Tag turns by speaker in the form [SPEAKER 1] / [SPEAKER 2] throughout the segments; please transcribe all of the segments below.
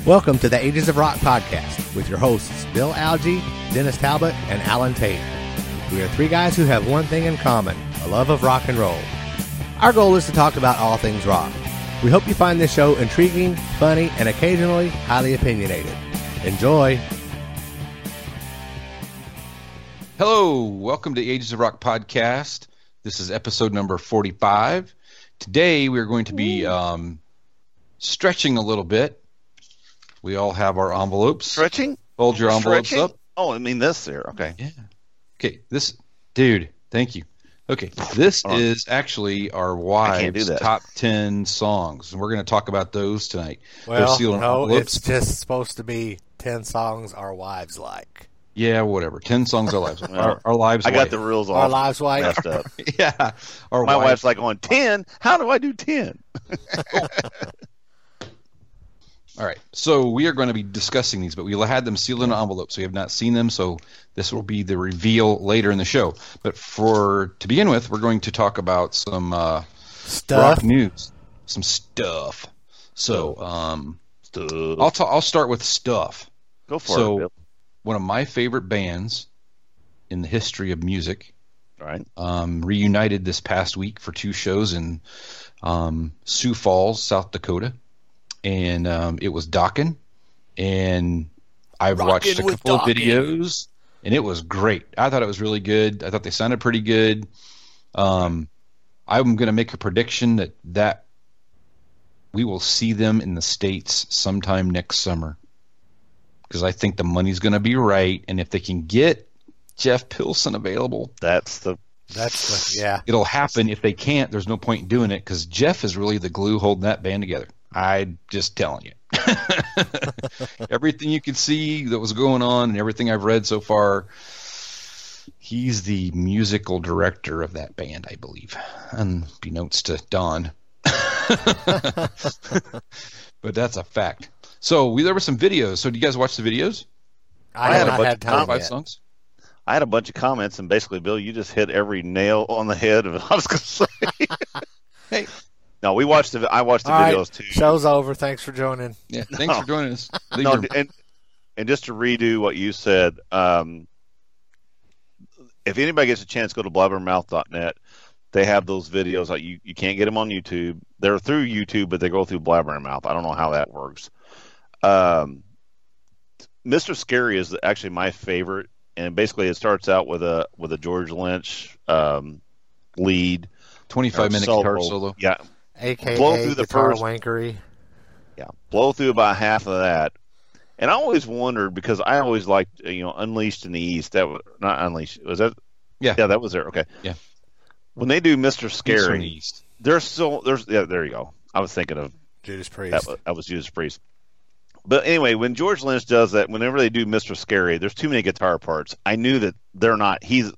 [SPEAKER 1] Welcome to the Ages of Rock podcast with your hosts Bill Algie, Dennis Talbot, and Alan Tate. We are three guys who have one thing in common, a love of rock and roll. Our goal is to talk about all things rock. We hope you find this show intriguing, funny, and occasionally highly opinionated. Enjoy!
[SPEAKER 2] Hello, welcome to the Ages of Rock podcast. This is episode number 45. Today we're going to be stretching a little bit. We all have our envelopes.
[SPEAKER 3] Stretching?
[SPEAKER 2] Hold your envelopes
[SPEAKER 3] Stretching?
[SPEAKER 2] up.
[SPEAKER 3] Oh, I mean this there. Okay.
[SPEAKER 2] Yeah. Okay, this, dude, thank you. Okay, this is actually our wives' top 10 songs, and we're going to talk about those tonight.
[SPEAKER 1] Well, no, it's just supposed to be 10 songs our wives like.
[SPEAKER 2] Yeah, whatever. 10 songs our lives. Our lives.
[SPEAKER 3] I got the rules all
[SPEAKER 1] our lives
[SPEAKER 3] messed up.
[SPEAKER 2] Yeah.
[SPEAKER 3] My wife's like on 10. How do I do 10?
[SPEAKER 2] All right. So we are going to be discussing these, but we had them sealed in an envelope, so we have not seen them. So this will be the reveal later in the show. But to begin with, we're going to talk about some
[SPEAKER 1] stuff,
[SPEAKER 2] rock news, some stuff. So I'll start with stuff.
[SPEAKER 3] Go for it, Bill.
[SPEAKER 2] One of my favorite bands in the history of music,
[SPEAKER 3] right?
[SPEAKER 2] Reunited this past week for 2 shows in Sioux Falls, South Dakota, and it was Dokken, and I watched a couple of videos, and it was great. I thought it was really good. I thought they sounded pretty good. I'm going to make a prediction that we will see them in the States sometime next summer, because I think the money's going to be right, and if they can get Jeff Pilson available, it'll happen. If they can't, there's no point in doing it, because Jeff is really the glue holding that band together. I'm just telling you. Everything you could see that was going on and everything I've read so far, he's the musical director of that band, I believe. Unbeknownst to Don. But that's a fact. So there were some videos. So do you guys watch the videos?
[SPEAKER 1] I had a bunch of time.
[SPEAKER 2] 5 songs.
[SPEAKER 3] I had a bunch of comments, and basically, Bill, you just hit every nail on the head of what I was going to say. Hey. No, I watched the videos too.
[SPEAKER 1] Show's over. Thanks for joining.
[SPEAKER 2] Yeah, thanks for joining us.
[SPEAKER 3] And just to redo what you said, if anybody gets a chance, go to blabbermouth.net. They have those videos. Like you can't get them on YouTube. They're through YouTube, but they go through Blabbermouth. I don't know how that works. Mr. Scary is actually my favorite, and basically it starts out with a George Lynch lead,
[SPEAKER 2] 25-minute guitar solo.
[SPEAKER 3] Yeah.
[SPEAKER 1] AKA
[SPEAKER 3] blow through the
[SPEAKER 1] guitar
[SPEAKER 3] first
[SPEAKER 1] wankery.
[SPEAKER 3] Yeah, blow through about half of that. And I always wondered, because I always liked, Unleashed in the East. That was not Unleashed. Was that?
[SPEAKER 2] Yeah,
[SPEAKER 3] that was there. Okay.
[SPEAKER 2] Yeah.
[SPEAKER 3] When they do Mr. Scary,
[SPEAKER 2] the East.
[SPEAKER 3] there's there you go. I was thinking of
[SPEAKER 1] Judas Priest.
[SPEAKER 3] That was Judas Priest. But anyway, when George Lynch does that, whenever they do Mr. Scary, there's too many guitar parts. I knew that they're not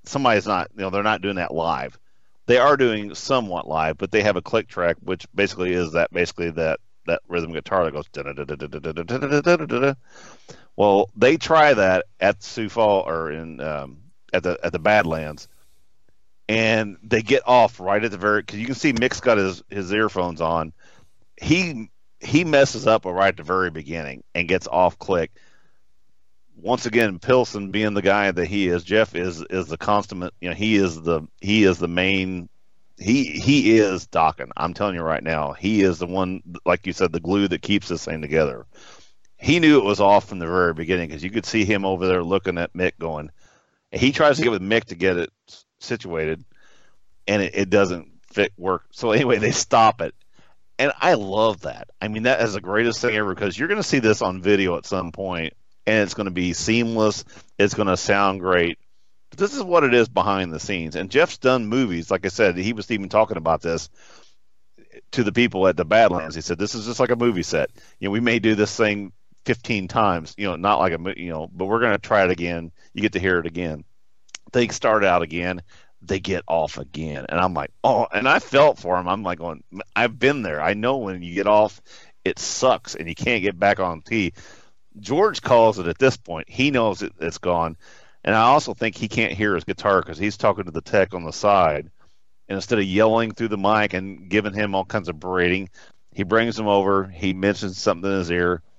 [SPEAKER 3] doing that live. They are doing somewhat live, but they have a click track, which basically is that rhythm guitar that goes da-da-da-da-da-da-da-da-da-da-da. Well, they try that at Sioux Falls or at the Badlands, and they get off right at the very, because you can see Mick's got his earphones on. He messes up right at the very beginning and gets off click. Once again, Pilson being the guy that he is, Jeff is the consummate. He is the main. He is Dokken. I'm telling you right now, he is the one, like you said, the glue that keeps this thing together. He knew it was off from the very beginning, because you could see him over there looking at Mick going. And he tries to get with Mick to get it situated, and it doesn't work. So anyway, they stop it. And I love that. I mean, that is the greatest thing ever, because you're going to see this on video at some point, and it's going to be seamless. It's going to sound great. But this is what it is behind the scenes. And Jeff's done movies. Like I said, he was even talking about this to the people at the Badlands. He said, this is just like a movie set. We may do this thing 15 times, not like but we're going to try it again. You get to hear it again. They start out again. They get off again. And I'm like, oh, and I felt for him. I'm like going, I've been there. I know when you get off, it sucks and you can't get back on tee. George calls it at this point. He knows it's gone. And I also think he can't hear his guitar, because he's talking to the tech on the side. And instead of yelling through the mic and giving him all kinds of berating, he brings him over. He mentions something in his ear.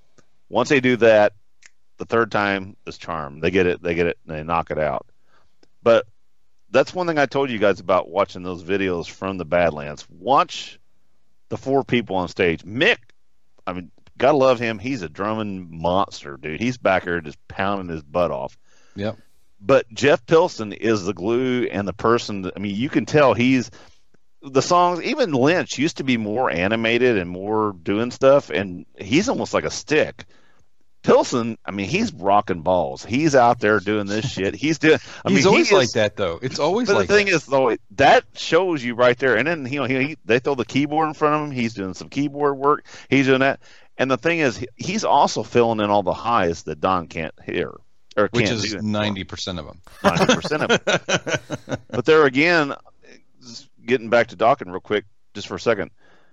[SPEAKER 3] Once they do that, the third time is charm. They get it, and they knock it out. But that's one thing I told you guys about watching those videos from the Badlands. Watch the 4 people on stage. Mick, I mean, gotta love him. He's a drumming monster, dude. He's back there just pounding his butt off.
[SPEAKER 2] Yep.
[SPEAKER 3] But Jeff Pilson is the glue and the person that, I mean, you can tell he's the songs. Even Lynch used to be more animated and more doing stuff, and he's almost like a stick. Pilson, I mean, he's rocking balls. He's out there doing this shit. He's doing.
[SPEAKER 2] He's always like that, though. It's always like that.
[SPEAKER 3] But the thing is, though, that shows you right there. And then they throw the keyboard in front of him. He's doing some keyboard work. He's doing that. And the thing is, he's also filling in all the highs that Don can't hear.
[SPEAKER 2] Which is 90% of them.
[SPEAKER 3] 90% of them. But there again, getting back to Dokken real quick, just for a second.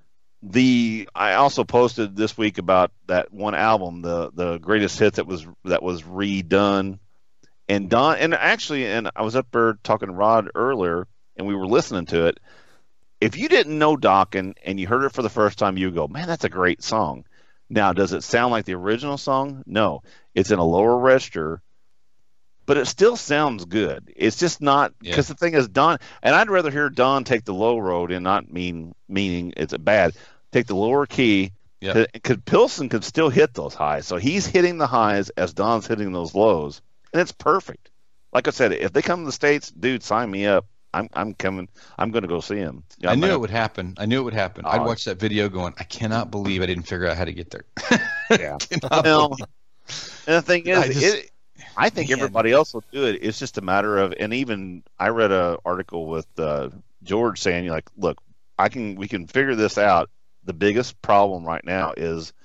[SPEAKER 3] I also posted this week about that one album, the greatest hits that was redone, and Don, and I was up there talking to Rod earlier, and we were listening to it. If you didn't know Dokken and you heard it for the first time, you go, man, that's a great song. Now, does it sound like the original song? No, it's in a lower register, but it still sounds good. It's just not, because the thing is, Don, and I'd rather hear Don take the low road and not meaning it's bad. Take the lower key, because Pilson could still hit those highs. So he's hitting the highs as Don's hitting those lows, and it's perfect. Like I said, if they come to the States, dude, sign me up. I'm coming. I'm going to go see him.
[SPEAKER 2] I knew it would happen. I'd watch that video going, I cannot believe I didn't figure out how to get there.
[SPEAKER 3] Yeah. And the thing is, I think everybody else will do it. It's just a matter of, and even I read an article with George saying, like, look, we can figure this out. The biggest problem right now is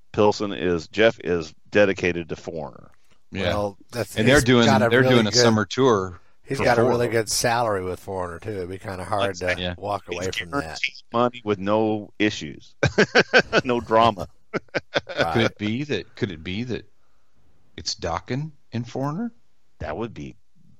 [SPEAKER 3] Jeff is dedicated to Foreigner.
[SPEAKER 2] Yeah. Well, they're doing a summer tour.
[SPEAKER 1] He's got a really good salary with Foreigner too. It'd be kind of hard to walk away from that.
[SPEAKER 3] Money with no issues, no drama.
[SPEAKER 2] Right. Could it be that it's Dokken and Foreigner?
[SPEAKER 3] That would be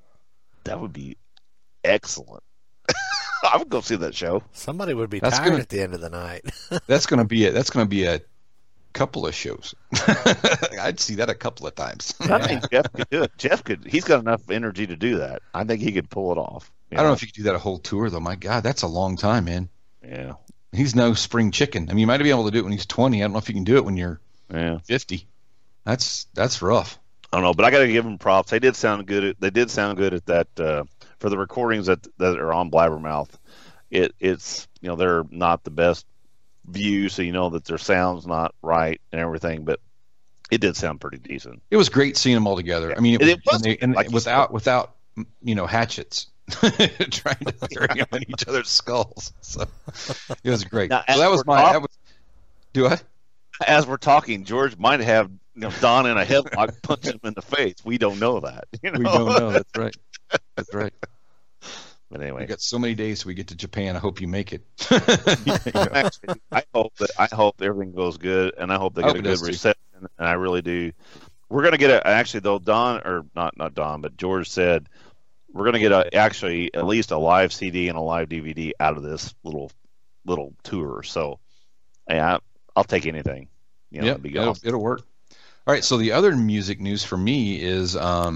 [SPEAKER 3] excellent. I would go see that show.
[SPEAKER 1] Somebody would be tired at the end of the night.
[SPEAKER 2] That's going to be a couple of shows. I'd see that a couple of times.
[SPEAKER 3] I think Jeff could do it. He's got enough energy to do that. I think he could pull it off.
[SPEAKER 2] I don't know if he could do that a whole tour though. My God, that's a long time, man.
[SPEAKER 3] Yeah.
[SPEAKER 2] He's no spring chicken. I mean, you might be able to do it when he's 20. I don't know if you can do it when you're 50. That's rough.
[SPEAKER 3] I don't know, but I got to give them props. They did sound good at that for the recordings that are on Blabbermouth. It's they're not the best view, so you know that their sound's not right and everything, but it did sound pretty decent.
[SPEAKER 2] It was great seeing them all together. I mean, without hatchets trying to bury them in each other's skulls. So it was great. Now, so do I?
[SPEAKER 3] As we're talking, George might have Don in a headlock punching him in the face. We don't know that.
[SPEAKER 2] We don't know. That's right. That's right.
[SPEAKER 3] But anyway,
[SPEAKER 2] we got so many days till we get to Japan. I hope you make it.
[SPEAKER 3] Actually, I hope everything goes good, and I hope they get a good reception. And I really do. We're gonna get not Don, but George said we're gonna get at least a live CD and a live DVD out of this little tour. So, yeah, I'll take anything.
[SPEAKER 2] It'll work. All right. So the other music news for me is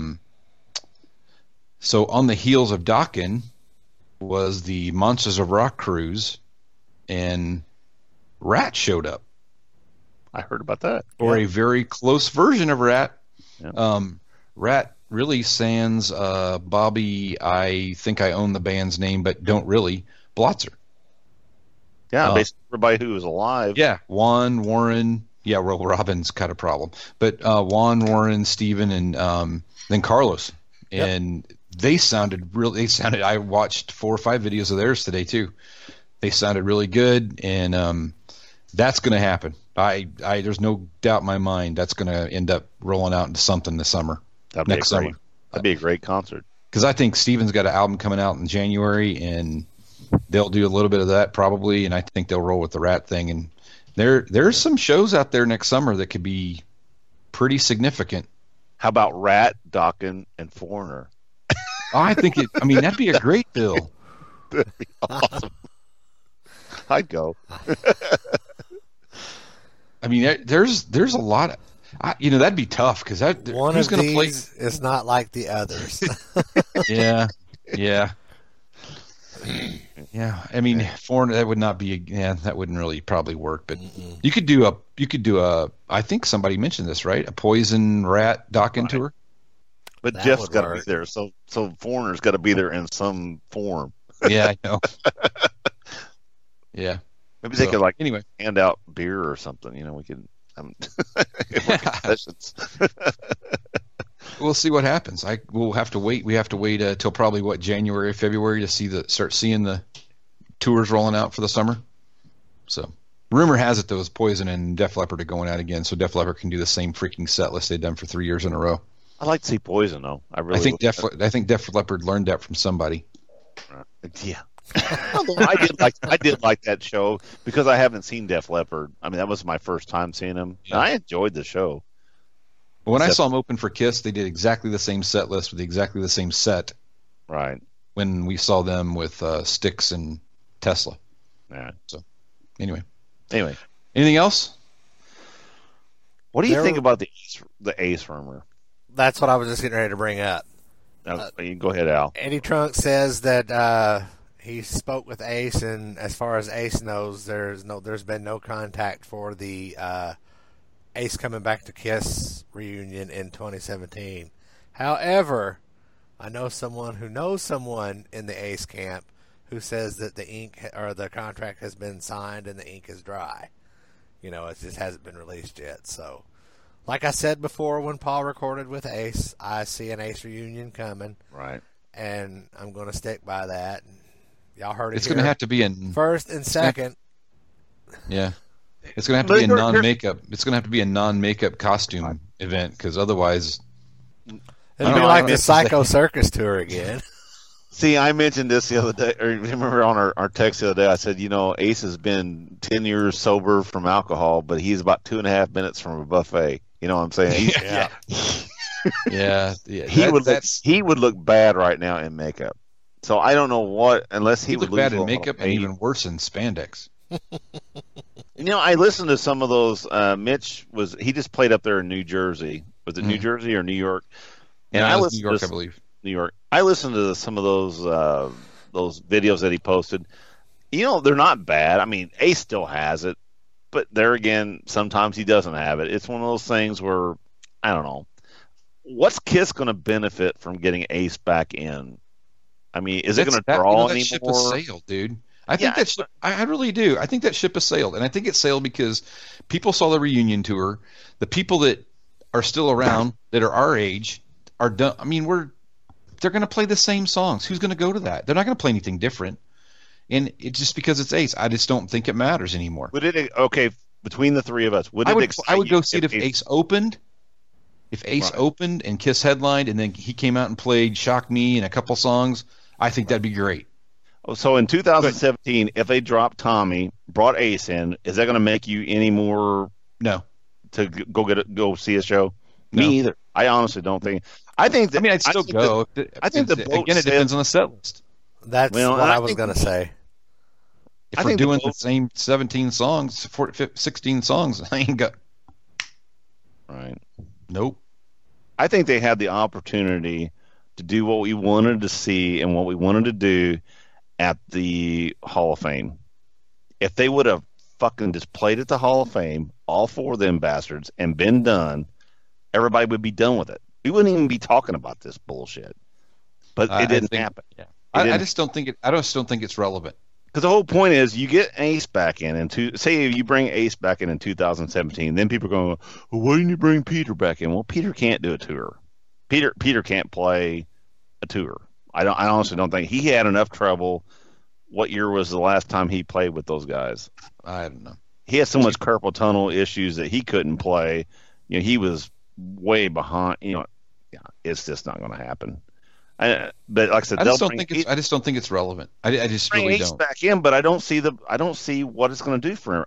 [SPEAKER 2] so on the heels of Dokken was the Monsters of Rock cruise, and Rat showed up.
[SPEAKER 3] I heard about that.
[SPEAKER 2] Or a very close version of Rat. Yeah. Rat really sans Bobby, I think I own the band's name, but don't really, Blotzer.
[SPEAKER 3] Yeah, basically everybody who was alive.
[SPEAKER 2] Yeah, Juan, Warren. Yeah, Robin's got a problem. But Juan, Warren, Steven, and then Carlos. And they sounded, I watched 4 or 5 videos of theirs today too. They sounded really good, and that's going to happen. There's no doubt in my mind that's going to end up rolling out into something this summer. Next summer.
[SPEAKER 3] That'd be a great concert.
[SPEAKER 2] Because I think Steven's got an album coming out in January, and they'll do a little bit of that probably, and I think they'll roll with the Rat thing. And there's some shows out there next summer that could be pretty significant.
[SPEAKER 3] How about Rat, Dokken, and Foreigner?
[SPEAKER 2] I think that'd be a great bill.
[SPEAKER 3] That'd be awesome. I'd go.
[SPEAKER 2] I mean, there's a lot of. That'd be tough because
[SPEAKER 1] one
[SPEAKER 2] who's
[SPEAKER 1] of
[SPEAKER 2] going to play?
[SPEAKER 1] Is not like the others.
[SPEAKER 2] Yeah. Yeah, I mean, foreign that would not be. Yeah, that wouldn't really probably work. But you could do a. I think somebody mentioned this, right? A Poison Rat Dokken tour.
[SPEAKER 3] But that Jeff's got to be there, so Foreigner's got to be there in some form.
[SPEAKER 2] Yeah, I know. Yeah,
[SPEAKER 3] maybe they could hand out beer or something. We could.
[SPEAKER 2] We'll see what happens. We'll have to wait. We have to wait till probably January, February to start seeing the tours rolling out for the summer. So, rumor has it those Poison and Def Leppard are going out again, so Def Leppard can do the same freaking set list they've done for 3 years in a row.
[SPEAKER 3] I'd like to see Poison though. I think
[SPEAKER 2] Def Leppard learned that from somebody.
[SPEAKER 3] Yeah. I did like that show because I haven't seen Def Leppard. I mean, that was my first time seeing them. Yeah. And I enjoyed the show.
[SPEAKER 2] When I saw them open for Kiss, they did exactly the same set list with exactly the same set.
[SPEAKER 3] Right.
[SPEAKER 2] When we saw them with Styx and Tesla.
[SPEAKER 3] Yeah.
[SPEAKER 2] So, anyway.
[SPEAKER 3] Anything else? What do you think about the Ace rumor?
[SPEAKER 1] That's what I was just getting ready to bring up.
[SPEAKER 3] Go ahead, Al.
[SPEAKER 1] Eddie Trunk says that he spoke with Ace, and as far as Ace knows, there's been no contact for the Ace coming back to Kiss reunion in 2017. However, I know someone who knows someone in the Ace camp who says that the ink or the contract has been signed and the ink is dry. It just hasn't been released yet. So, like I said before, when Paul recorded with Ace, I see an Ace reunion coming.
[SPEAKER 3] Right.
[SPEAKER 1] And I'm going to stick by that. Y'all heard it.
[SPEAKER 2] It's going to have to be in
[SPEAKER 1] first and second.
[SPEAKER 2] Yeah. It's going to have to be a non-makeup. It's going to have to be a non-makeup costume event because otherwise,
[SPEAKER 1] it'll be like the Psycho Circus tour again.
[SPEAKER 3] See, I mentioned this the other day. Or remember on our text the other day, I said, Ace has been 10 years sober from alcohol, but he's about 2.5 minutes from a buffet. You know what I'm saying?
[SPEAKER 2] Yeah.
[SPEAKER 3] He would look bad right now in makeup. So I don't know what, unless he would
[SPEAKER 2] look bad in makeup and even worse in spandex.
[SPEAKER 3] I listened to some of those. Mitch he just played up there in New Jersey. Was it New Jersey or New York? And I listened
[SPEAKER 2] New York, I believe.
[SPEAKER 3] New York. I listened to some of those videos that he posted. They're not bad. I mean, Ace still has it, but there again, sometimes he doesn't have it. It's one of those things where I don't know. What's Kiss going to benefit from getting Ace back in? I mean, is it going to draw anymore?
[SPEAKER 2] That ship has sailed, dude. I think that ship, I really do. I think that ship has sailed, and I think it sailed because people saw the reunion tour. The people that are still around that are our age are done. I mean, they're going to play the same songs. Who's going to go to that? They're not going to play anything different. And it's just because it's Ace, I just don't think it matters anymore.
[SPEAKER 3] Between the three of us,
[SPEAKER 2] I would go see it if Ace opened. If Ace opened and Kiss headlined, and then he came out and played "Shock Me" and a couple songs, I think that'd be great.
[SPEAKER 3] So in 2017, if they dropped Tommy, brought Ace in, is that going to make you any more?
[SPEAKER 2] No.
[SPEAKER 3] To go see a show?
[SPEAKER 2] No.
[SPEAKER 3] Me either. I honestly don't think. I'd
[SPEAKER 2] still go.
[SPEAKER 3] I think the boat
[SPEAKER 2] again, it depends on the set list.
[SPEAKER 1] That's what I was going to say.
[SPEAKER 2] If we're doing the same 17 songs, 16 songs, I ain't got.
[SPEAKER 3] Right.
[SPEAKER 2] Nope.
[SPEAKER 3] I think they had the opportunity to do what we wanted to see and what we wanted to do at the Hall of Fame. If they would have fucking just played at the Hall of Fame, all four of them bastards, and been done, everybody would be done with it. We wouldn't even be talking about this bullshit. But it didn't happen.
[SPEAKER 2] Yeah. I just don't think it's relevant.
[SPEAKER 3] Because the whole point is, you get Ace back in, and say you bring Ace back in 2017, then people are going, well, why didn't you bring Peter back in? Well, Peter can't do a tour. Peter can't play a tour. I honestly don't think he had enough trouble. What year was the last time he played with those guys?
[SPEAKER 2] I don't know.
[SPEAKER 3] He had so much carpal tunnel issues that he couldn't play. He was way behind. It's just not going to happen. But like I said,
[SPEAKER 2] I just don't think it's relevant. I just really don't.
[SPEAKER 3] Back in, but I don't see what it's going to do for him.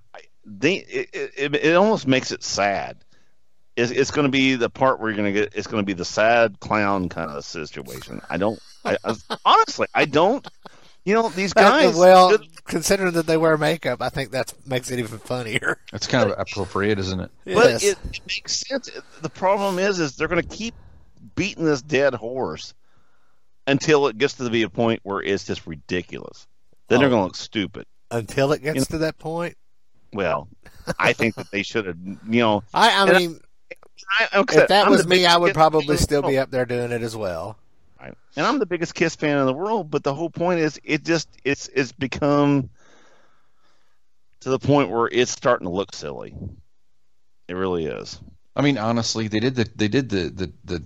[SPEAKER 3] It almost makes it sad. It's going to be the part where it's going to be the sad clown kind of situation. Honestly, I don't. These guys.
[SPEAKER 1] Well, considering that they wear makeup, I think that makes it even funnier.
[SPEAKER 2] That's kind of appropriate, isn't it?
[SPEAKER 3] But it makes sense. The problem is they're going to keep beating this dead horse until it gets to be a point where it's just ridiculous. Then they're going to look stupid.
[SPEAKER 1] Until it gets to that point?
[SPEAKER 3] Well, I think that they should have,
[SPEAKER 1] I mean, if that was me, I would probably still be up there doing it as well.
[SPEAKER 3] Right. And I'm the biggest Kiss fan in the world, but the whole point is it's become to the point where it's starting to look silly. It really is.
[SPEAKER 2] I mean, honestly, they did the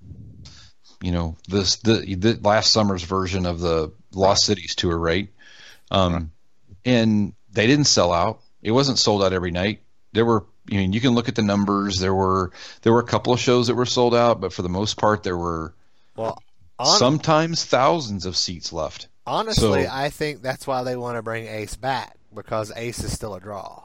[SPEAKER 2] last summer's version of the Lost Cities tour, right? And they didn't sell out. It wasn't sold out every night. There were, you can look at the numbers. There were a couple of shows that were sold out, but for the most part, there were sometimes thousands of seats left.
[SPEAKER 1] Honestly, so, I think that's why they want to bring Ace back, because Ace is still a draw.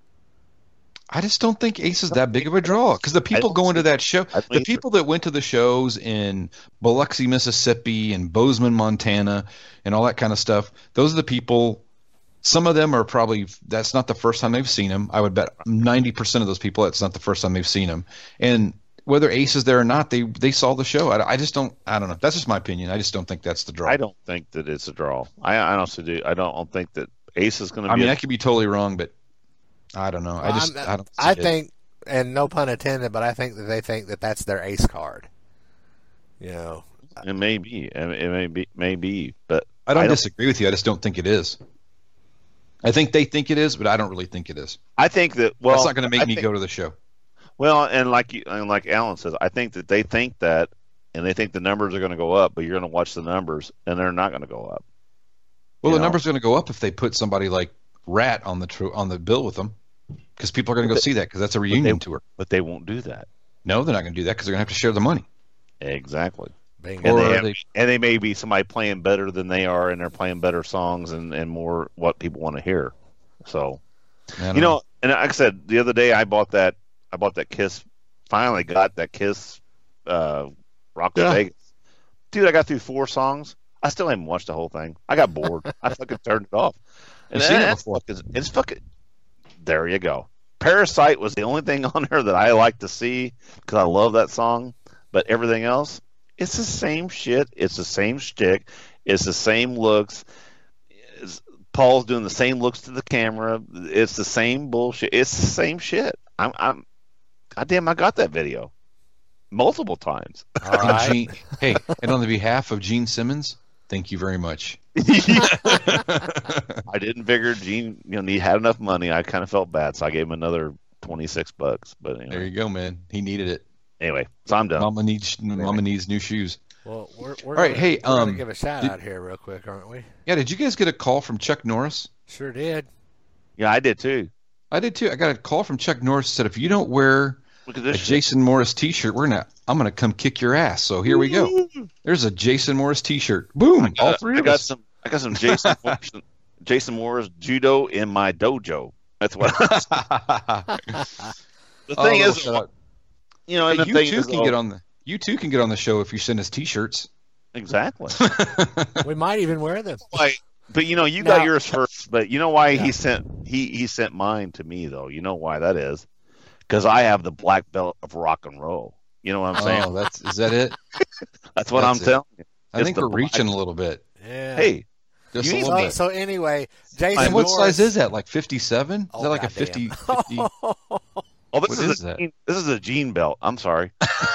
[SPEAKER 2] I just don't think Ace is that big of a draw, because the people going to that show, the people that went to the shows in Biloxi, Mississippi, and Bozeman, Montana, and all that kind of stuff, those are the people. Some of them are probably, that's not the first time they've seen him. I would bet 90% of those people, that's not the first time they've seen him. And whether Ace is there or not, they saw the show. I don't know. That's just my opinion. I just don't think that's the draw.
[SPEAKER 3] I don't think that it's a draw. I honestly do. I don't think that Ace is going to be.
[SPEAKER 2] I mean, I could be totally wrong, but I don't know.
[SPEAKER 1] I think, and no pun intended, but I think that they think that that's their Ace card. It
[SPEAKER 3] may be. It may be, but
[SPEAKER 2] I don't disagree with you. I just don't think it is. I think they think it is, but I don't really think it is.
[SPEAKER 3] I think that
[SPEAKER 2] that's not going to make me go to the show.
[SPEAKER 3] Well, and like Alan says, I think that they think that, and they think the numbers are going to go up, but you're going to watch the numbers, and they're not going to go up.
[SPEAKER 2] Well, the numbers are going to go up if they put somebody like Rat on the bill with them, because people are going to go see that, because that's a reunion tour.
[SPEAKER 3] But they won't do that.
[SPEAKER 2] No, they're not going to do that, because they're going to have to share the money.
[SPEAKER 3] Exactly. And they may be somebody playing better than they are, and they're playing better songs and more what people want to hear. So, and like I said, the other day I bought that Kiss. Finally got that Kiss Rock Las Vegas. Dude, I got through 4 songs. I still haven't watched the whole thing. I got bored. I fucking turned it off. And
[SPEAKER 2] you've seen it before.
[SPEAKER 3] It's fucking. There you go. Parasite was the only thing on there that I like to see because I love that song. But everything else, it's the same shit. It's the same shtick. It's the same looks. Paul's doing the same looks to the camera. It's the same bullshit. It's the same shit. Goddamn, I got that video multiple times.
[SPEAKER 2] All right. And on the behalf of Gene Simmons, thank you very much.
[SPEAKER 3] I didn't figure Gene, he had enough money. I kind of felt bad, so I gave him another $26. But anyway.
[SPEAKER 2] There you go, man. He needed it.
[SPEAKER 3] Anyway, so I'm done.
[SPEAKER 2] Mama needs new shoes.
[SPEAKER 1] Well, we're
[SPEAKER 2] all right. We're
[SPEAKER 1] gonna give a shout out here real quick, aren't we?
[SPEAKER 2] Yeah. Did you guys get a call from Chuck Norris?
[SPEAKER 1] Sure did.
[SPEAKER 3] Yeah, I did too.
[SPEAKER 2] I got a call from Chuck Norris that said, if you don't wear a Jason Morris T-shirt, I'm gonna come kick your ass. So here we go. There's a Jason Morris T-shirt. Boom! All three of us.
[SPEAKER 3] I got some Jason Morris judo in my dojo. That's what. The thing is,
[SPEAKER 2] you too can get on the show if you send us T-shirts.
[SPEAKER 3] Exactly.
[SPEAKER 1] We might even wear them.
[SPEAKER 3] But you got yours first. But you know why he sent mine to me though. You know why that is? Because I have the black belt of rock and roll. You know what I'm saying?
[SPEAKER 2] Oh, is that it?
[SPEAKER 3] That's what I'm telling you.
[SPEAKER 2] I think we're reaching a little bit.
[SPEAKER 1] Yeah.
[SPEAKER 3] Hey,
[SPEAKER 2] just a little bit.
[SPEAKER 1] So anyway, Jason.
[SPEAKER 2] And what size is that? Like 57? Is that like a 50?
[SPEAKER 3] Oh, this is a Gene belt. I'm sorry.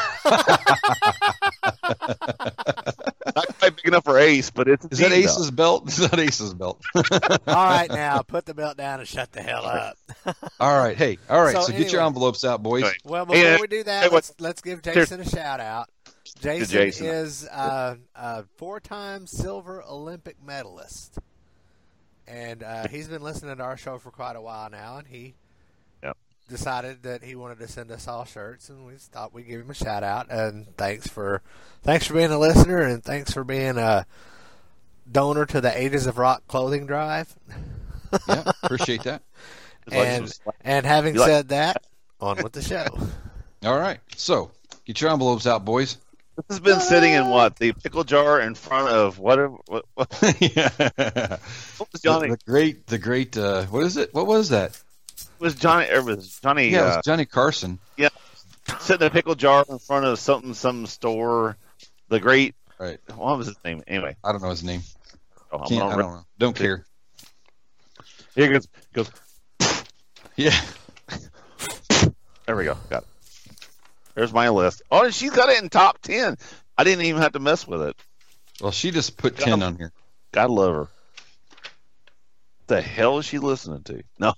[SPEAKER 3] Not quite big enough for Ace, but it's
[SPEAKER 2] Is that Ace's belt? Is that Ace's belt?
[SPEAKER 1] All right, now put the belt down and shut the hell up.
[SPEAKER 2] All right, so get your envelopes out, boys.
[SPEAKER 3] Right.
[SPEAKER 1] Well, before we do that, let's give Jason a shout out. Jason is a 4-time silver Olympic medalist, and he's been listening to our show for quite a while now, and he decided that he wanted to send us all shirts, and we thought we'd give him a shout out. And thanks for being a listener, and thanks for being a donor to the Ages of Rock clothing drive.
[SPEAKER 2] Yeah, appreciate that.
[SPEAKER 1] And having said that, on with the show.
[SPEAKER 2] All right, so get your envelopes out, boys.
[SPEAKER 3] This has been sitting in what? The pickle jar in front of whatever. What
[SPEAKER 2] Yeah.
[SPEAKER 3] was Johnny?
[SPEAKER 2] The great. What is it? What was that?
[SPEAKER 3] It was Johnny. It was Johnny.
[SPEAKER 2] Yeah, it was Johnny Carson.
[SPEAKER 3] Yeah, sitting in a pickle jar in front of some store. The great.
[SPEAKER 2] Right.
[SPEAKER 3] What was his name? Anyway,
[SPEAKER 2] I don't know his name.
[SPEAKER 3] I
[SPEAKER 2] I don't know. Don't care.
[SPEAKER 3] Here it goes.
[SPEAKER 2] Yeah.
[SPEAKER 3] There we go. Got it. There's my list. Oh, and she's got it in top 10. I didn't even have to mess with it.
[SPEAKER 2] Well, she just put 10 on here.
[SPEAKER 3] God love her. The hell is she listening to? No.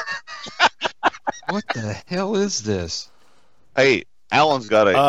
[SPEAKER 2] What the hell is this?
[SPEAKER 3] Hey, Alan's got a.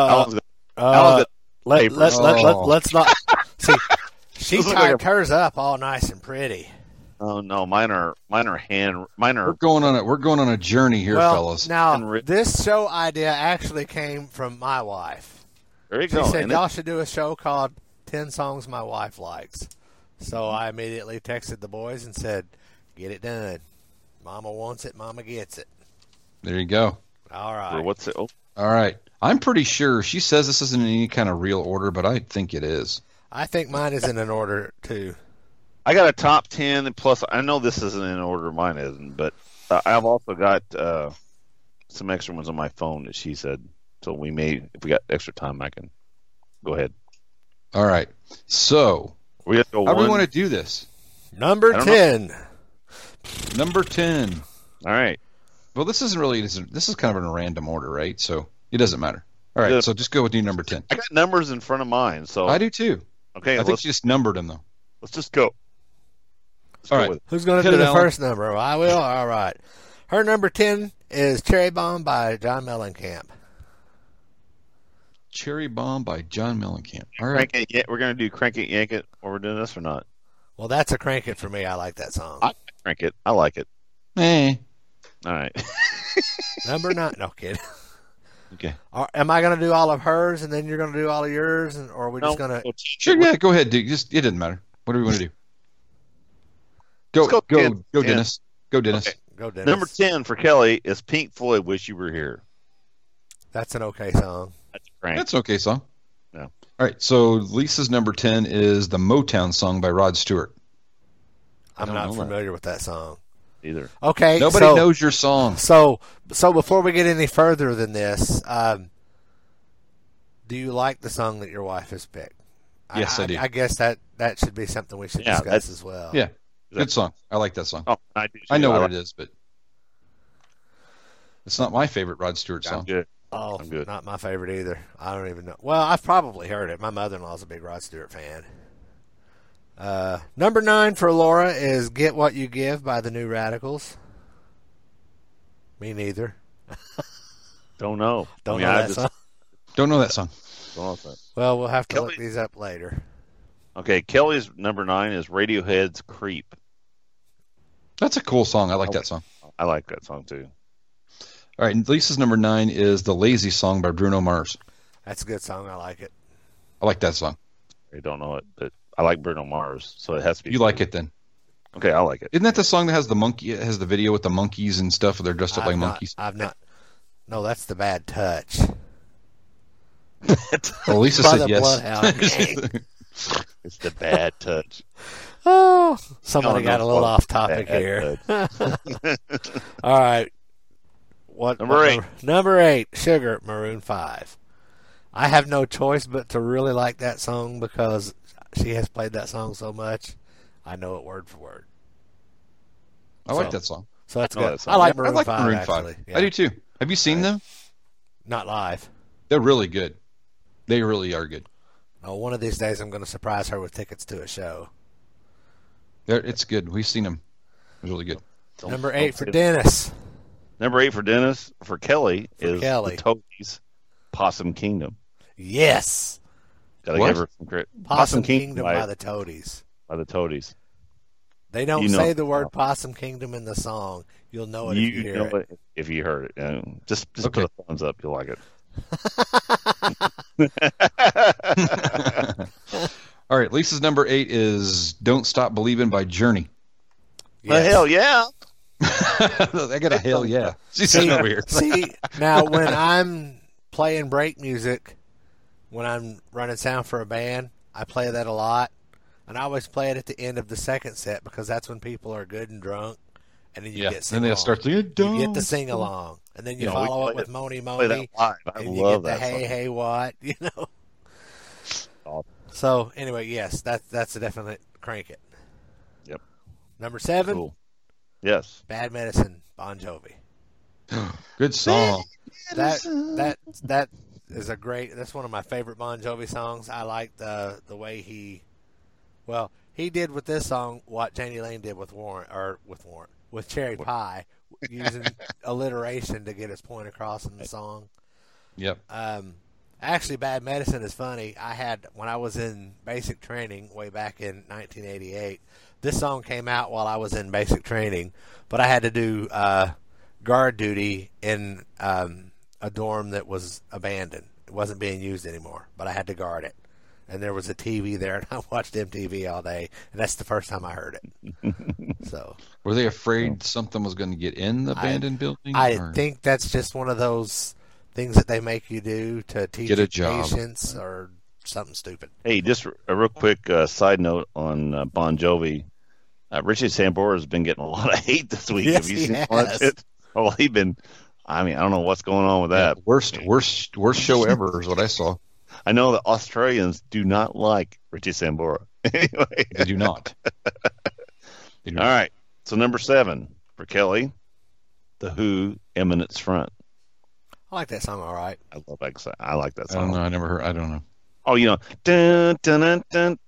[SPEAKER 1] Let's not see. She
[SPEAKER 3] This looks
[SPEAKER 1] typed
[SPEAKER 3] like
[SPEAKER 1] hers up all nice and pretty.
[SPEAKER 3] Oh no, mine are.
[SPEAKER 2] We're going on a journey here,
[SPEAKER 1] Well,
[SPEAKER 2] fellas.
[SPEAKER 1] now this show idea actually came from my wife.
[SPEAKER 3] There you
[SPEAKER 1] She
[SPEAKER 3] go.
[SPEAKER 1] said
[SPEAKER 3] And
[SPEAKER 1] y'all should do a show called 10 Songs My Wife Likes. So I immediately texted the boys and said, get it done. Mama wants it, Mama gets it.
[SPEAKER 2] There you go.
[SPEAKER 1] All right.
[SPEAKER 3] or what's it? Oh,
[SPEAKER 2] All right. I'm pretty sure she says this isn't in any kind of real order, but I think it is.
[SPEAKER 1] I think mine is in an order, too.
[SPEAKER 3] I got a top 10, plus I know this isn't in order. Mine isn't, but I've also got some extra ones on my phone that she said. So we may, if we got extra time, I can go ahead.
[SPEAKER 2] All right. So,
[SPEAKER 3] We have to go
[SPEAKER 2] how do we
[SPEAKER 3] one.
[SPEAKER 2] want to do this?
[SPEAKER 1] Number
[SPEAKER 3] I don't
[SPEAKER 1] 10.
[SPEAKER 2] Number 10.
[SPEAKER 3] All right.
[SPEAKER 2] Well, this is kind of in a random order, right? So it doesn't matter. All right,
[SPEAKER 3] Yeah.
[SPEAKER 2] so just go with new number 10.
[SPEAKER 3] I got numbers in front of mine, so
[SPEAKER 2] I do too.
[SPEAKER 3] okay.
[SPEAKER 2] I think
[SPEAKER 3] Let's
[SPEAKER 2] she just numbered them, though.
[SPEAKER 3] just go. Let's
[SPEAKER 2] All
[SPEAKER 3] go
[SPEAKER 2] right.
[SPEAKER 3] with it.
[SPEAKER 1] Who's going to
[SPEAKER 2] Hit
[SPEAKER 1] do
[SPEAKER 2] it,
[SPEAKER 1] the
[SPEAKER 2] Alan.
[SPEAKER 1] first number? Well, I will. All right. Her number 10 is Cherry Bomb by John Mellencamp.
[SPEAKER 2] Cherry Bomb by John Mellencamp. All right.
[SPEAKER 3] Crank it, we're going to do Crank It, Yank It, or we're doing this or not?
[SPEAKER 1] Well, that's a crank it for me. I like that song.
[SPEAKER 3] I crank it. I like it.
[SPEAKER 2] Eh.
[SPEAKER 3] All right.
[SPEAKER 1] Number 9. No kidding.
[SPEAKER 3] Okay.
[SPEAKER 1] Am I going to do all of hers and then you're going to do all of yours, or are we just going to?
[SPEAKER 2] Sure, yeah, go ahead, dude. Just it doesn't matter. What do we want to do?
[SPEAKER 3] Let's go,
[SPEAKER 2] Go,
[SPEAKER 3] kid.
[SPEAKER 2] go,
[SPEAKER 3] Yeah.
[SPEAKER 2] Dennis. Go, Dennis.
[SPEAKER 3] Okay.
[SPEAKER 1] Go, Dennis.
[SPEAKER 3] Number 10 for Kelly is Pink Floyd, Wish You Were Here.
[SPEAKER 1] That's an okay song.
[SPEAKER 3] That's a crank.
[SPEAKER 2] That's an okay song.
[SPEAKER 3] Yeah.
[SPEAKER 2] All right, so Lisa's number 10 is the Motown song by Rod Stewart.
[SPEAKER 1] I'm
[SPEAKER 3] don't
[SPEAKER 1] not
[SPEAKER 3] know that.
[SPEAKER 1] familiar with that song.
[SPEAKER 3] Either.
[SPEAKER 1] Okay.
[SPEAKER 2] Nobody
[SPEAKER 1] so,
[SPEAKER 2] knows your song.
[SPEAKER 1] So before we get any further than this, do you like the song that your wife has picked?
[SPEAKER 2] Yes, I do.
[SPEAKER 1] I guess that should be something we should
[SPEAKER 3] Yeah,
[SPEAKER 1] discuss
[SPEAKER 3] that's-
[SPEAKER 1] as well.
[SPEAKER 2] Yeah, good song. I like that song.
[SPEAKER 3] Oh, I do.
[SPEAKER 2] I know what
[SPEAKER 3] like
[SPEAKER 2] it is, but it's not my favorite Rod Stewart
[SPEAKER 3] I'm
[SPEAKER 2] song.
[SPEAKER 3] good.
[SPEAKER 1] Oh,
[SPEAKER 3] I'm good.
[SPEAKER 1] not my favorite either. I don't even know. Well, I've probably heard it. My mother-in-law's a big Rod Stewart fan. Number 9 for Laura is Get What You Give by the New Radicals. Me neither.
[SPEAKER 3] Don't know.
[SPEAKER 1] Don't
[SPEAKER 3] I mean,
[SPEAKER 1] know
[SPEAKER 3] I
[SPEAKER 1] that
[SPEAKER 3] just
[SPEAKER 1] song.
[SPEAKER 2] Don't know that song.
[SPEAKER 3] don't know that.
[SPEAKER 1] Well, we'll have to
[SPEAKER 3] Kelly-
[SPEAKER 1] look these up later.
[SPEAKER 3] Okay, Kelly's number 9 is Radiohead's Creep.
[SPEAKER 2] That's a cool song. I like that song.
[SPEAKER 3] I like that song too.
[SPEAKER 2] All right, and Lisa's number 9 is the Lazy Song by Bruno Mars.
[SPEAKER 1] That's a good song. I like it.
[SPEAKER 2] I like that song.
[SPEAKER 3] I don't know it, but I like Bruno Mars, so it has to be.
[SPEAKER 2] You like it then?
[SPEAKER 3] Okay, I like it.
[SPEAKER 2] Isn't that the song that has the monkey? It has the video with the monkeys and stuff. Where they're dressed up like monkeys.
[SPEAKER 1] I've not. No, that's the Bad Touch.
[SPEAKER 2] Well, Lisa
[SPEAKER 1] By
[SPEAKER 2] said
[SPEAKER 1] the
[SPEAKER 2] yes.
[SPEAKER 1] Bloodhound Gang.
[SPEAKER 3] It's the Bad Touch.
[SPEAKER 1] Oh, somebody
[SPEAKER 3] No,
[SPEAKER 1] got
[SPEAKER 3] no,
[SPEAKER 1] a little
[SPEAKER 3] fuck
[SPEAKER 1] off topic
[SPEAKER 3] Bad
[SPEAKER 1] here.
[SPEAKER 3] Touch.
[SPEAKER 1] All right. What
[SPEAKER 3] Number 8.
[SPEAKER 1] Number 8, Sugar, Maroon 5. I have no choice but to really like that song because she has played that song so much. I know it word for word.
[SPEAKER 2] I like that song.
[SPEAKER 1] So that's
[SPEAKER 3] I know
[SPEAKER 1] good.
[SPEAKER 3] that song.
[SPEAKER 1] I like
[SPEAKER 2] Yeah,
[SPEAKER 1] Maroon 5,
[SPEAKER 2] Maroon
[SPEAKER 1] actually.
[SPEAKER 2] 5.
[SPEAKER 1] Yeah.
[SPEAKER 2] I do too. Have you seen them?
[SPEAKER 1] Not live.
[SPEAKER 2] They're really good. They really are good.
[SPEAKER 1] Oh, one of these days I'm going to surprise her with tickets to a show.
[SPEAKER 2] It's good. We've seen them. It's really good.
[SPEAKER 1] Number 8 for Dennis.
[SPEAKER 3] Number 8 for Dennis. For Kelly is
[SPEAKER 1] Kelly.
[SPEAKER 3] the Toadies, Possum Kingdom.
[SPEAKER 1] Yes.
[SPEAKER 3] Gotta
[SPEAKER 2] What?
[SPEAKER 3] give her some credit.
[SPEAKER 1] Possum Kingdom by the Toadies.
[SPEAKER 3] by the Toadies.
[SPEAKER 1] They don't
[SPEAKER 3] You know-
[SPEAKER 1] say the word Possum Kingdom in the song. You'll know it if you hear
[SPEAKER 3] know
[SPEAKER 1] it.
[SPEAKER 3] it if you heard it. Just
[SPEAKER 2] Okay.
[SPEAKER 3] put a thumbs up. You'll like it.
[SPEAKER 2] All right, Lisa's number 8 is "Don't Stop Believing" by Journey.
[SPEAKER 3] Well, hell yeah.
[SPEAKER 2] I got a hell yeah. She's sitting over here.
[SPEAKER 1] See, now when I'm playing break music, when I'm running sound for a band. I play that a lot. And I always play it at the end of the second set because that's when people are good and drunk. And then you get sing
[SPEAKER 2] then they'll start singing.
[SPEAKER 1] You get the sing along. And then you follow it with Moni Moni.
[SPEAKER 3] Play that live. I
[SPEAKER 1] and
[SPEAKER 3] love
[SPEAKER 1] you get
[SPEAKER 3] that
[SPEAKER 1] the Hey
[SPEAKER 3] song.
[SPEAKER 1] Hey What, you know.
[SPEAKER 3] Awesome.
[SPEAKER 1] So, anyway, yes, that's a definite crank it.
[SPEAKER 3] Yep.
[SPEAKER 1] Number 7.
[SPEAKER 3] Cool. Yes.
[SPEAKER 1] Bad Medicine, Bon Jovi.
[SPEAKER 2] Good song.
[SPEAKER 1] That is a great. That's one of my favorite Bon Jovi songs. I like the way he did with this song what Janie Lane did with Cherry Pie, using alliteration to get his point across in the song.
[SPEAKER 2] Yep.
[SPEAKER 1] Actually, Bad Medicine is funny. When I was in basic training way back in 1988, this song came out while I was in basic training, but I had to do guard duty in a dorm that was abandoned. It wasn't being used anymore, but I had to guard it. And there was a TV there, and I watched MTV all day, and that's the first time I heard it. So,
[SPEAKER 2] were they afraid something was going to get in the abandoned building?
[SPEAKER 1] I think that's just one of those things that they make you do to teach
[SPEAKER 2] Get a
[SPEAKER 1] you
[SPEAKER 2] job.
[SPEAKER 1] patience or something stupid.
[SPEAKER 3] Hey, just a real quick side note on Bon Jovi. Richie Sambora has been getting a lot of hate this week.
[SPEAKER 1] Yes,
[SPEAKER 3] Have you
[SPEAKER 1] he
[SPEAKER 3] seen
[SPEAKER 1] has.
[SPEAKER 3] much? Well, I don't know what's going on with that.
[SPEAKER 2] Worst show ever is what I saw.
[SPEAKER 3] I know that Australians do not like Richie Sambora. Anyway.
[SPEAKER 2] They do not.
[SPEAKER 3] All right. So number 7 for Kelly, The Who, Eminence Front.
[SPEAKER 1] I like that song all right.
[SPEAKER 3] I love that. I like that
[SPEAKER 2] I don't
[SPEAKER 3] song.
[SPEAKER 2] know. I don't know.
[SPEAKER 3] Oh, you know, dun dun dun dun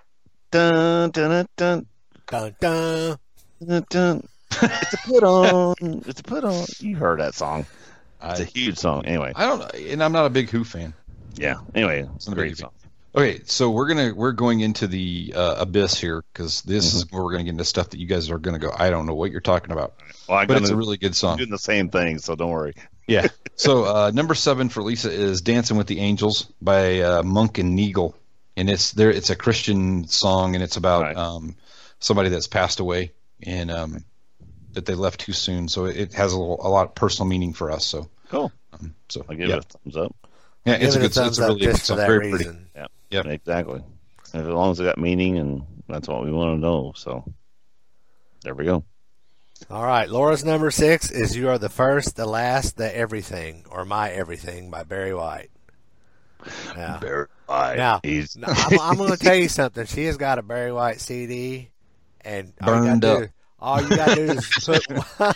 [SPEAKER 3] dun dun dun
[SPEAKER 1] Dun, dun.
[SPEAKER 3] dun dun. It's a put on. It's a put on. You heard that song. It's a huge song. Anyway.
[SPEAKER 2] I don't know, and I'm not a big Who fan.
[SPEAKER 3] Yeah. Anyway, it's a
[SPEAKER 2] not a
[SPEAKER 3] great
[SPEAKER 2] big
[SPEAKER 3] song.
[SPEAKER 2] Okay, so we're going into the abyss here because this is where we're going to get into stuff that you guys are going to go. I don't know what you're talking about,
[SPEAKER 3] Well,
[SPEAKER 2] but it's a really good
[SPEAKER 3] I'm
[SPEAKER 2] song.
[SPEAKER 3] doing the same thing, so don't worry.
[SPEAKER 2] Yeah. So number 7 for Lisa is "Dancing with the Angels" by Monk and Neagle, and it's a Christian song, and it's about somebody that's passed away and that they left too soon. So it has a lot of personal meaning for us. So
[SPEAKER 3] Cool.
[SPEAKER 2] so
[SPEAKER 3] I'll give it a thumbs up.
[SPEAKER 2] Yeah, it's a good.
[SPEAKER 1] thumbs
[SPEAKER 2] It's a
[SPEAKER 1] up
[SPEAKER 2] really good
[SPEAKER 1] just for
[SPEAKER 2] song.
[SPEAKER 1] that
[SPEAKER 2] Very pretty.
[SPEAKER 1] reason.
[SPEAKER 3] Yeah.
[SPEAKER 2] Yep.
[SPEAKER 3] Exactly. As long as it got meaning, and that's what we want to know. So there we go.
[SPEAKER 1] All right, Laura's number 6 is "You Are the First, the Last, the Everything," or "My Everything" by Barry White. Now, I'm going to tell you something. She has got a Barry White CD, and
[SPEAKER 2] Burned up.
[SPEAKER 1] All you got to do is put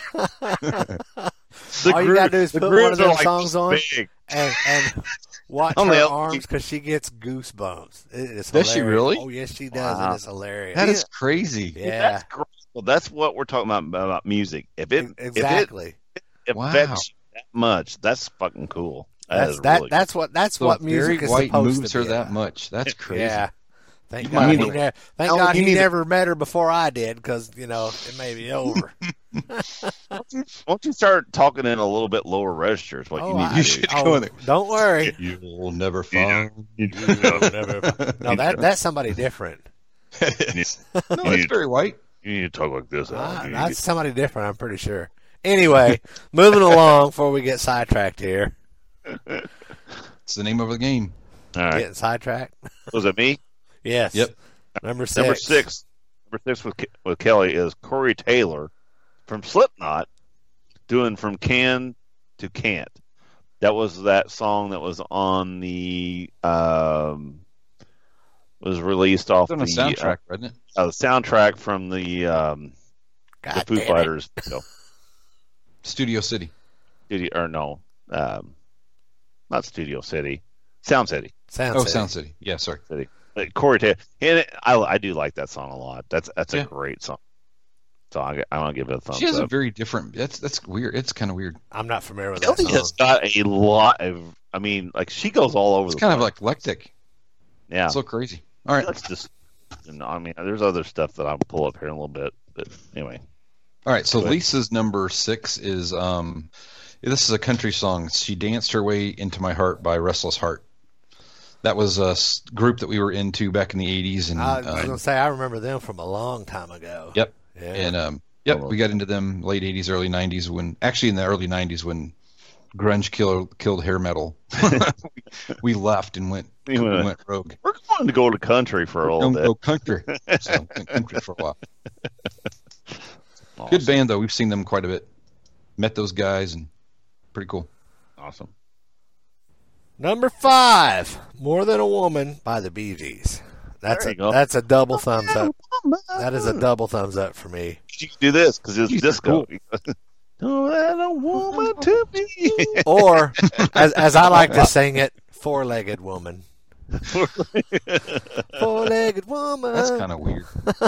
[SPEAKER 1] all you got to do is put one of those songs on and watch her arms because she gets goosebumps. It is
[SPEAKER 2] Does
[SPEAKER 1] hilarious.
[SPEAKER 2] she really?
[SPEAKER 1] Oh, yes, she does.
[SPEAKER 3] Wow.
[SPEAKER 1] It is hilarious.
[SPEAKER 2] That is crazy.
[SPEAKER 1] Yeah,
[SPEAKER 3] That's great. Well, that's what we're talking about music.
[SPEAKER 1] exactly.
[SPEAKER 3] If it
[SPEAKER 2] Wow.
[SPEAKER 3] affects you that much, that's fucking cool. That's
[SPEAKER 2] So
[SPEAKER 1] what
[SPEAKER 2] Barry
[SPEAKER 1] music is
[SPEAKER 2] White
[SPEAKER 1] supposed
[SPEAKER 2] moves
[SPEAKER 1] to
[SPEAKER 2] her
[SPEAKER 1] be
[SPEAKER 2] that
[SPEAKER 1] about.
[SPEAKER 2] much. That's crazy.
[SPEAKER 1] Yeah. Thank
[SPEAKER 3] You
[SPEAKER 1] God
[SPEAKER 3] need
[SPEAKER 1] he,
[SPEAKER 3] to-
[SPEAKER 1] he never met her before I did, because it may be over.
[SPEAKER 3] Once you start talking in a little bit lower register, is what you need to do.
[SPEAKER 2] should go in there.
[SPEAKER 1] Don't worry.
[SPEAKER 2] You'll never find.
[SPEAKER 1] No, that's somebody different.
[SPEAKER 2] No, it's Barry White.
[SPEAKER 3] You need to talk like this.
[SPEAKER 1] That's somebody different, I'm pretty sure. Anyway, moving along before we get sidetracked here.
[SPEAKER 2] It's the name of the game.
[SPEAKER 3] All right.
[SPEAKER 1] Getting sidetracked?
[SPEAKER 3] Was it me?
[SPEAKER 1] Yes.
[SPEAKER 2] Yep.
[SPEAKER 1] Number 6.
[SPEAKER 3] Number six with Kelly is Corey Taylor from Slipknot doing From Can to Can't. That was that song that was on the was released off
[SPEAKER 2] It's on the soundtrack, wasn't it?
[SPEAKER 3] The soundtrack from the Foo Fighters.
[SPEAKER 2] Studio City.
[SPEAKER 3] Not Studio City, Sound City.
[SPEAKER 2] Sound City. Yeah, sorry.
[SPEAKER 3] City. Corey Taylor, and I do like that song a lot. That's a great song. So I want to give it a thumbs up.
[SPEAKER 2] She has a very different. That's weird. It's kind of weird.
[SPEAKER 1] I'm not familiar with that
[SPEAKER 3] Kelly
[SPEAKER 1] song.
[SPEAKER 3] has got a lot of. I mean, like she goes all over.
[SPEAKER 2] It's
[SPEAKER 3] the
[SPEAKER 2] kind of
[SPEAKER 3] place.
[SPEAKER 2] like eclectic.
[SPEAKER 3] Yeah,
[SPEAKER 2] It's so crazy. All right.
[SPEAKER 3] Let's just. I mean, there's other stuff that I'll pull up here in a little bit, but anyway.
[SPEAKER 2] All right. So
[SPEAKER 3] Go ahead.
[SPEAKER 2] Lisa's number 6 is this is a country song. She Danced Her Way Into My Heart by Restless Heart. That was a group that we were into back in the 80s, and
[SPEAKER 1] I was going to say I remember them from a long time ago.
[SPEAKER 2] Yep.
[SPEAKER 1] Yeah.
[SPEAKER 2] And we got into them late 80s, early 90s in the early 90s when grunge killed hair metal. We left and went rogue.
[SPEAKER 3] We're going to go to country for a little bit.
[SPEAKER 2] Go country. So, country for a while. Awesome. Good band, though. We've seen them quite a bit. Met those guys, and pretty cool.
[SPEAKER 3] Awesome.
[SPEAKER 1] Number 5, More Than a Woman by the Bee Gees. That's a double thumbs up. That is a double thumbs up for me.
[SPEAKER 3] You can do this because it's disco. Don't let a woman to me.
[SPEAKER 1] Or, as I like to sing it, four-legged woman. Four-legged woman.
[SPEAKER 2] That's kind of weird.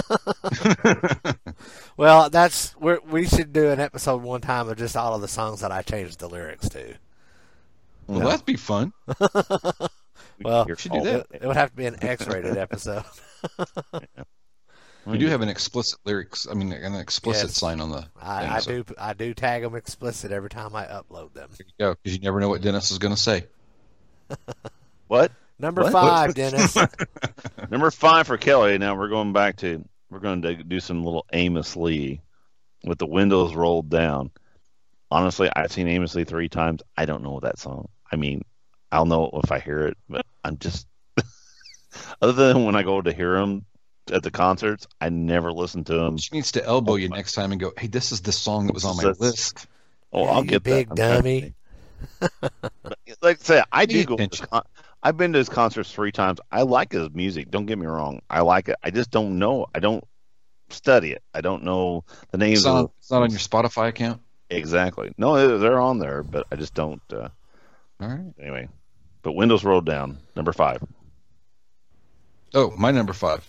[SPEAKER 1] Well, we should do an episode one time of just all of the songs that I changed the lyrics to.
[SPEAKER 2] Well, that'd be fun.
[SPEAKER 1] Well,
[SPEAKER 2] should do that.
[SPEAKER 1] It would have to be an X-rated episode.
[SPEAKER 2] We do have an explicit lyrics. I mean, an explicit sign on the thing.
[SPEAKER 1] I do tag them explicit every time I upload them.
[SPEAKER 2] There you go, because you never know what Dennis is going to say.
[SPEAKER 3] What?
[SPEAKER 1] Number 5, Dennis.
[SPEAKER 3] Number 5 for Kelly. Now we're going to do some little Amos Lee with the windows rolled down. Honestly, I've seen Amos Lee 3 times. I don't know that song. I mean, I'll know if I hear it, but I'm just other than when I go to hear him at the concerts, I never listen to him.
[SPEAKER 2] She needs to elbow you next time and go, "Hey, this is the song that was on my list."
[SPEAKER 3] Oh, I'll get
[SPEAKER 1] big
[SPEAKER 3] that.
[SPEAKER 1] dummy.
[SPEAKER 3] Like I said, I do go. I've been to his concerts 3 times. I like his music. Don't get me wrong. I like it. I just don't know. I don't study it. I don't know the names.
[SPEAKER 2] It's not on your Spotify account.
[SPEAKER 3] Exactly. No, they're on there, but I just don't.
[SPEAKER 2] All right.
[SPEAKER 3] Anyway, but windows rolled down. Number 5.
[SPEAKER 2] Oh, my number 5.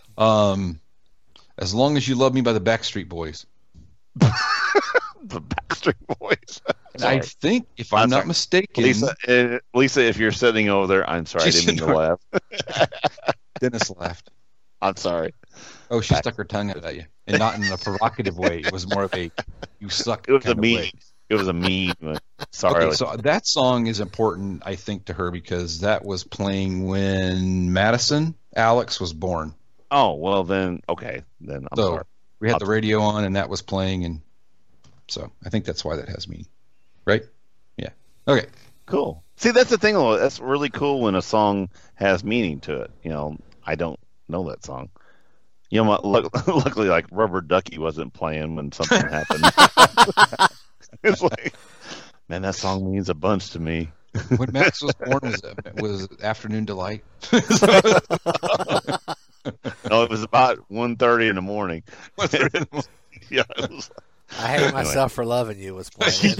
[SPEAKER 2] As Long as You Love Me by the Backstreet Boys.
[SPEAKER 3] The Backstreet Boys.
[SPEAKER 2] I think, if I'm not mistaken,
[SPEAKER 3] Lisa, if you're sitting over there, I'm sorry, I didn't mean to laugh.
[SPEAKER 2] Dennis laughed.
[SPEAKER 3] I'm sorry.
[SPEAKER 2] Oh, she stuck her tongue out at you, and not in a provocative way. It was more of a "you suck."
[SPEAKER 3] It was
[SPEAKER 2] kind
[SPEAKER 3] a mean.
[SPEAKER 2] Way.
[SPEAKER 3] It was a mean. Sorry.
[SPEAKER 2] Okay, so that song is important, I think, to her because that was playing when Madison Alex was born.
[SPEAKER 3] Oh well, then okay, then I'm sorry.
[SPEAKER 2] We had the radio on, and that was playing, and so I think that's why that has meaning, right? Yeah. Okay.
[SPEAKER 3] Cool. See, that's the thing, though. That's really cool when a song has meaning to it. You know, I don't know that song. You know, luckily, like Rubber Ducky wasn't playing when something happened. It's like, man, that song means a bunch to me.
[SPEAKER 2] When Max was born, was Afternoon Delight.
[SPEAKER 3] No, it was about 1:30 in the morning. Yeah,
[SPEAKER 1] I Hate Myself for Loving You was playing.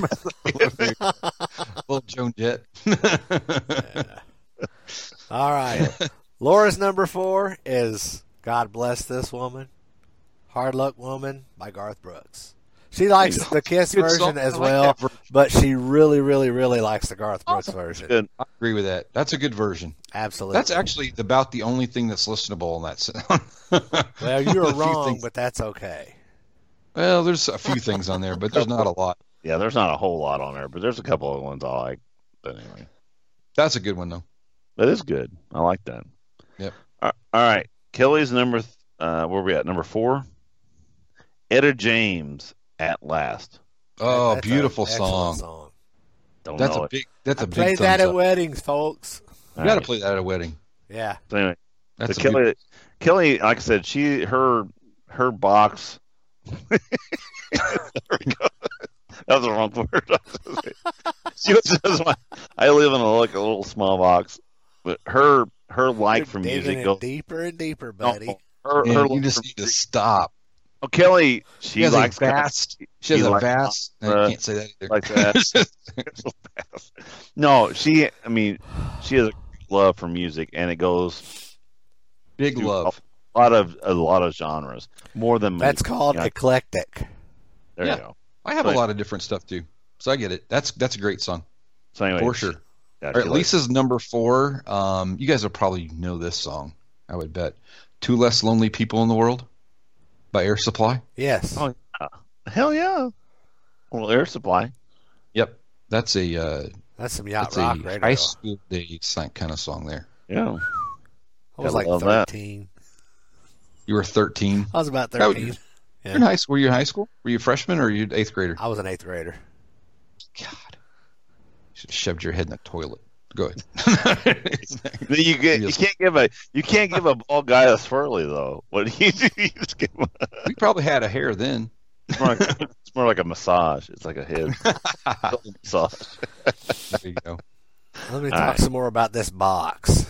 [SPEAKER 2] Little Joan Jett.
[SPEAKER 1] Yeah. All right. Laura's number 4 is God Bless This Woman, Hard Luck Woman by Garth Brooks. She likes the Kiss version as well, but she really, really, really likes the Garth Brooks version.
[SPEAKER 3] Good.
[SPEAKER 2] I agree with that. That's a good version.
[SPEAKER 1] Absolutely.
[SPEAKER 2] That's actually about the only thing that's listenable in that sound.
[SPEAKER 1] Well, you're wrong, but that's okay.
[SPEAKER 2] Well, there's a few things on there, but there's not a lot.
[SPEAKER 3] Yeah, there's not a whole lot on there, but there's a couple of ones I like. But anyway.
[SPEAKER 2] That's a good one, though.
[SPEAKER 3] That is good. I like that.
[SPEAKER 2] Yep.
[SPEAKER 3] All right. Kelly's number, where are we at? Number 4? Etta James, At Last.
[SPEAKER 2] Oh,
[SPEAKER 1] that's
[SPEAKER 2] beautiful song.
[SPEAKER 3] Don't
[SPEAKER 2] That's
[SPEAKER 3] know
[SPEAKER 2] a
[SPEAKER 3] it.
[SPEAKER 2] big. That's a big.
[SPEAKER 1] Play that at weddings, folks.
[SPEAKER 2] You got to play that at a wedding.
[SPEAKER 1] Yeah.
[SPEAKER 3] So anyway,
[SPEAKER 2] That's
[SPEAKER 3] so Kelly, like I said, her box. There we go. That was the wrong word. She was I live in a little small box, but her like for music goes
[SPEAKER 1] deeper and deeper, buddy.
[SPEAKER 2] You just need to stop.
[SPEAKER 3] Oh, Kelly, she likes
[SPEAKER 2] vast. She has a vast. I can't say that either.
[SPEAKER 3] Like that. No, she has a love for music, and it goes
[SPEAKER 2] big love.
[SPEAKER 3] A lot of genres, more than
[SPEAKER 1] that's called eclectic.
[SPEAKER 3] There you go.
[SPEAKER 2] I have a lot of different stuff too, so I get it. That's a great song.
[SPEAKER 3] So anyway,
[SPEAKER 2] for sure. All right, Lisa's number 4. You guys will probably know this song, I would bet. 2 Less Lonely People in the World by Air Supply.
[SPEAKER 1] Yes.
[SPEAKER 3] Oh, hell yeah. Well, Air Supply.
[SPEAKER 2] Yep. That's some
[SPEAKER 1] yacht rock radio.
[SPEAKER 2] High school days kind of song there.
[SPEAKER 3] Yeah.
[SPEAKER 1] I was like 13.
[SPEAKER 2] You were 13?
[SPEAKER 1] I was about 13.
[SPEAKER 2] You're in high school. Were you in high school? Were you a freshman or were you an 8th grader?
[SPEAKER 1] I was an 8th grader.
[SPEAKER 2] God. Should have shoved your head in the toilet. Go ahead.
[SPEAKER 3] You can't give a bald guy a swirly though. What do you do? You just give him
[SPEAKER 2] We probably had a hair then.
[SPEAKER 3] it's more like a massage. It's like a head massage.
[SPEAKER 2] There you go.
[SPEAKER 1] Let me talk some more about this box.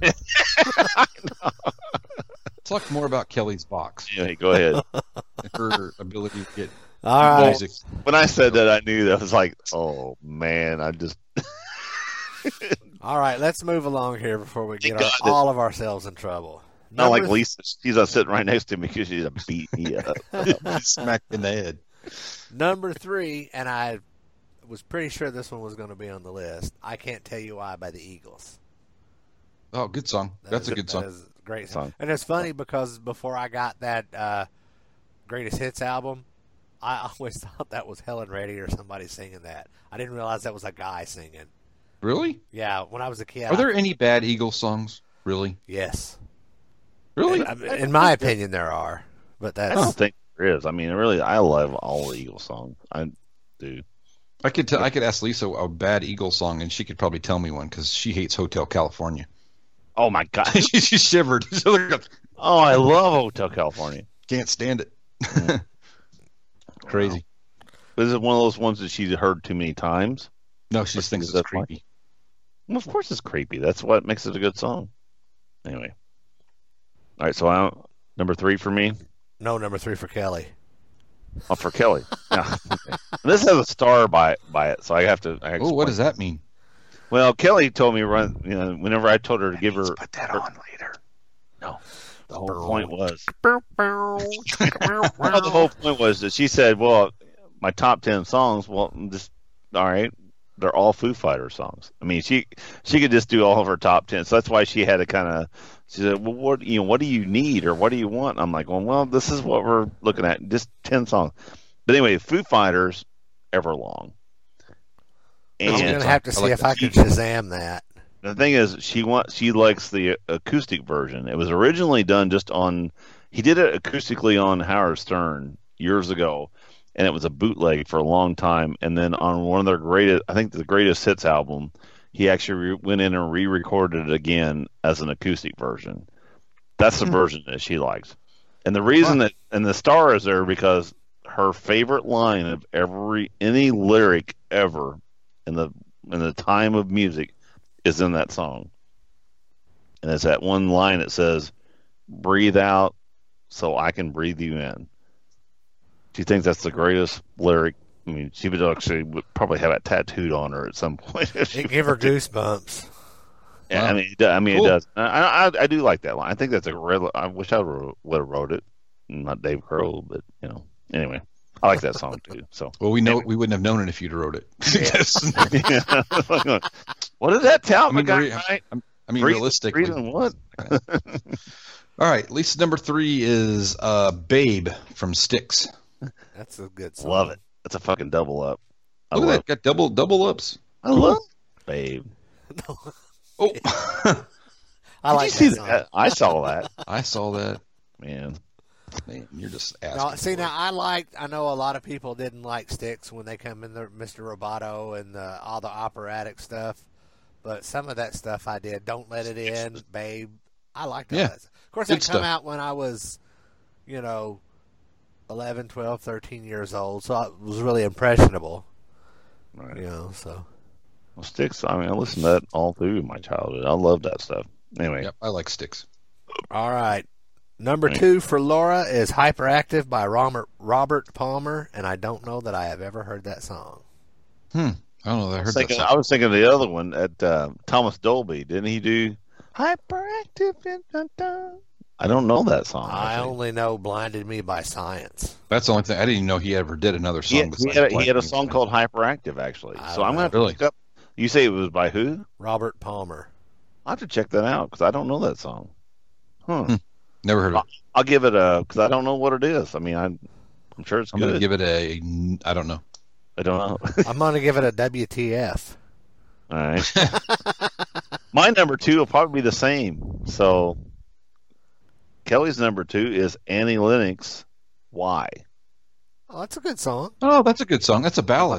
[SPEAKER 2] Talk more about Kelly's box.
[SPEAKER 3] Yeah, go ahead.
[SPEAKER 2] Her ability to get
[SPEAKER 1] All right.
[SPEAKER 2] music.
[SPEAKER 3] When I said that, I knew that I was like, oh man, I just.
[SPEAKER 1] All right, let's move along here before we get all of ourselves in trouble.
[SPEAKER 3] Not like Lisa. She's sitting right next to me because she's beat me up.
[SPEAKER 2] Smacked in the head.
[SPEAKER 1] Number 3, and I was pretty sure this one was going to be on the list. I Can't Tell You Why by the Eagles.
[SPEAKER 2] Oh, good song. That's a good song.
[SPEAKER 1] That is a great song. And it's funny because before I got that Greatest Hits album, I always thought that was Helen Reddy or somebody singing that. I didn't realize that was a guy singing.
[SPEAKER 2] Really?
[SPEAKER 1] Yeah, when I was a kid.
[SPEAKER 2] Are there any bad Eagles songs? Really?
[SPEAKER 1] Yes.
[SPEAKER 2] Really?
[SPEAKER 1] In my opinion, there are. But
[SPEAKER 3] I don't think there is. I mean, really, I love all the Eagles songs. I do.
[SPEAKER 2] I could ask Lisa a bad Eagles song, and she could probably tell me one because she hates Hotel California.
[SPEAKER 3] Oh my God,
[SPEAKER 2] she shivered.
[SPEAKER 3] Oh, I love Hotel California.
[SPEAKER 2] Can't stand it. Crazy.
[SPEAKER 3] Is it one of those ones that she's heard too many times?
[SPEAKER 2] No, she just thinks it's creepy.
[SPEAKER 3] Well, of course it's creepy. That's what makes it a good song. Anyway. All right, so number 3 for me.
[SPEAKER 1] No, number 3 for Kelly.
[SPEAKER 3] Oh, for Kelly. Yeah. This has a star by it, so I have to.
[SPEAKER 2] Oh, what does that mean?
[SPEAKER 3] Well, Kelly told me whenever I told her to give her.
[SPEAKER 2] Put that on later.
[SPEAKER 3] No. The whole point was. The whole point was that she said, "Well, my top 10 songs. Well, just all right. They're all Foo Fighters songs. I mean, she could just do all of her top 10. So that's why she had to kind of. She said, "Well, what do you need or what do you want?" I'm like, "Well, this is what we're looking at. Just 10 songs." But anyway, Foo Fighters, Everlong.
[SPEAKER 1] And I'm gonna have to see if I can Shazam that.
[SPEAKER 3] The thing is, she likes the acoustic version. It was originally done just on. He did it acoustically on Howard Stern years ago, and it was a bootleg for a long time. And then on one of their the Greatest Hits album, he actually went in and re-recorded it again as an acoustic version. That's the version that she likes. And the reason and the star is there because her favorite line of any lyric ever in the time of music is in that song. And it's that one line that says, "Breathe out so I can breathe you in." She thinks that's the greatest lyric. I mean, she would probably have it tattooed on her at some point.
[SPEAKER 1] It give her goosebumps.
[SPEAKER 3] Yeah, wow. I mean, cool. It does. I do like that line. I think that's a great. I wish I would have wrote it, not Dave Grohl, but anyway, I like that song too. So
[SPEAKER 2] well, we wouldn't have known it if you'd wrote it.
[SPEAKER 3] Yeah. What did that tell me?
[SPEAKER 2] I mean, realistically,
[SPEAKER 3] what?
[SPEAKER 2] All right, Lisa's number 3 is "Babe" from Styx.
[SPEAKER 1] That's a good song.
[SPEAKER 3] Love it. That's a fucking double up.
[SPEAKER 2] Look at that, got double ups.
[SPEAKER 3] I love Babe.
[SPEAKER 2] Oh,
[SPEAKER 1] I like that.
[SPEAKER 3] I saw that.
[SPEAKER 2] I saw that.
[SPEAKER 3] Man,
[SPEAKER 2] you're just asking.
[SPEAKER 1] I know a lot of people didn't like Styx when they come in there, Mr. Roboto and all the operatic stuff, but some of that stuff I did. Don't Let It In, Babe. I liked all that. Of course, they come out when I was, 11, 12, 13 years old, so I was really impressionable.
[SPEAKER 3] Right.
[SPEAKER 1] So.
[SPEAKER 3] Well, Styx, I listened to that all through my childhood. I love that stuff. Anyway.
[SPEAKER 2] Yep, I like Styx.
[SPEAKER 1] All right. Number 2 for Laura is Hyperactive by Robert Palmer, and I don't know that I have ever heard that song.
[SPEAKER 2] I don't know that I heard that song.
[SPEAKER 3] I was thinking of the other one at Thomas Dolby. Didn't he do Hyperactive? I don't know that song.
[SPEAKER 1] I only know Blinded Me by Science.
[SPEAKER 2] That's the only thing. I didn't even know he ever did another song.
[SPEAKER 3] He had a song called Hyperactive, actually. So I'm going to have to pick up. You say it was by who?
[SPEAKER 1] Robert Palmer.
[SPEAKER 3] I'll have to check that out because I don't know that song.
[SPEAKER 2] Never heard of it.
[SPEAKER 3] I'll give it because I don't know what it is. I mean, I'm sure it's good.
[SPEAKER 2] I'm going to give it I don't know.
[SPEAKER 3] I don't know.
[SPEAKER 1] I'm going to give it a WTF.
[SPEAKER 3] All right. My number 2 will probably be the same. So Kelly's number 2 is Annie Lennox. Why?
[SPEAKER 1] Oh, that's a good song.
[SPEAKER 2] Oh, that's a good song. That's a ballad.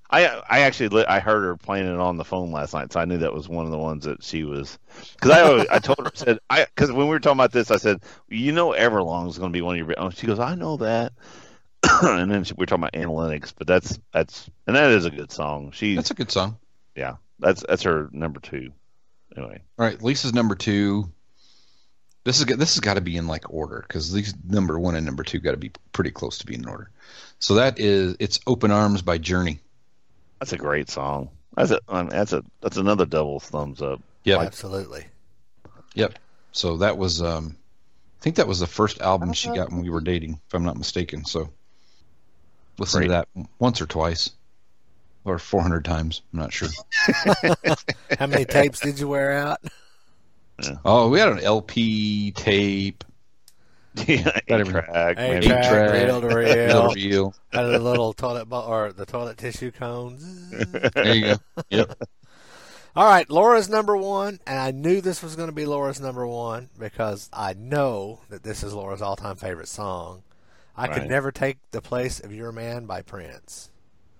[SPEAKER 3] I actually I heard her playing it on the phone last night, so I knew that was one of the ones that she was. Because I told her, because when we were talking about this, I said, Everlong is going to be one of your. Oh, she goes, I know that. And then we were talking about analytics, but that is a good song.
[SPEAKER 2] That's a good song.
[SPEAKER 3] Yeah, that's her number 2. Anyway,
[SPEAKER 2] all right, Lisa's number 2. This has got to be in like order because these number 1 and number 2 got to be pretty close to being in order. So it's "Open Arms" by Journey.
[SPEAKER 3] That's a great song. That's another double thumbs up.
[SPEAKER 2] Yeah,
[SPEAKER 1] absolutely.
[SPEAKER 2] Yep. So that was I think that was the first album she got when we were dating, if I'm not mistaken. So listen to that once or twice, or 400 times. I'm not sure.
[SPEAKER 1] How many tapes did you wear out?
[SPEAKER 2] Yeah. Oh, we had an LP tape.
[SPEAKER 3] Yeah, 8-track,
[SPEAKER 1] reel to
[SPEAKER 2] reel.
[SPEAKER 1] Had a little toilet bowl or the toilet tissue cones.
[SPEAKER 2] There you go. Yep.
[SPEAKER 1] All right, Laura's number 1, and I knew this was going to be Laura's number 1 because I know that this is Laura's all-time favorite song. I Could Never Take the Place of Your Man by Prince.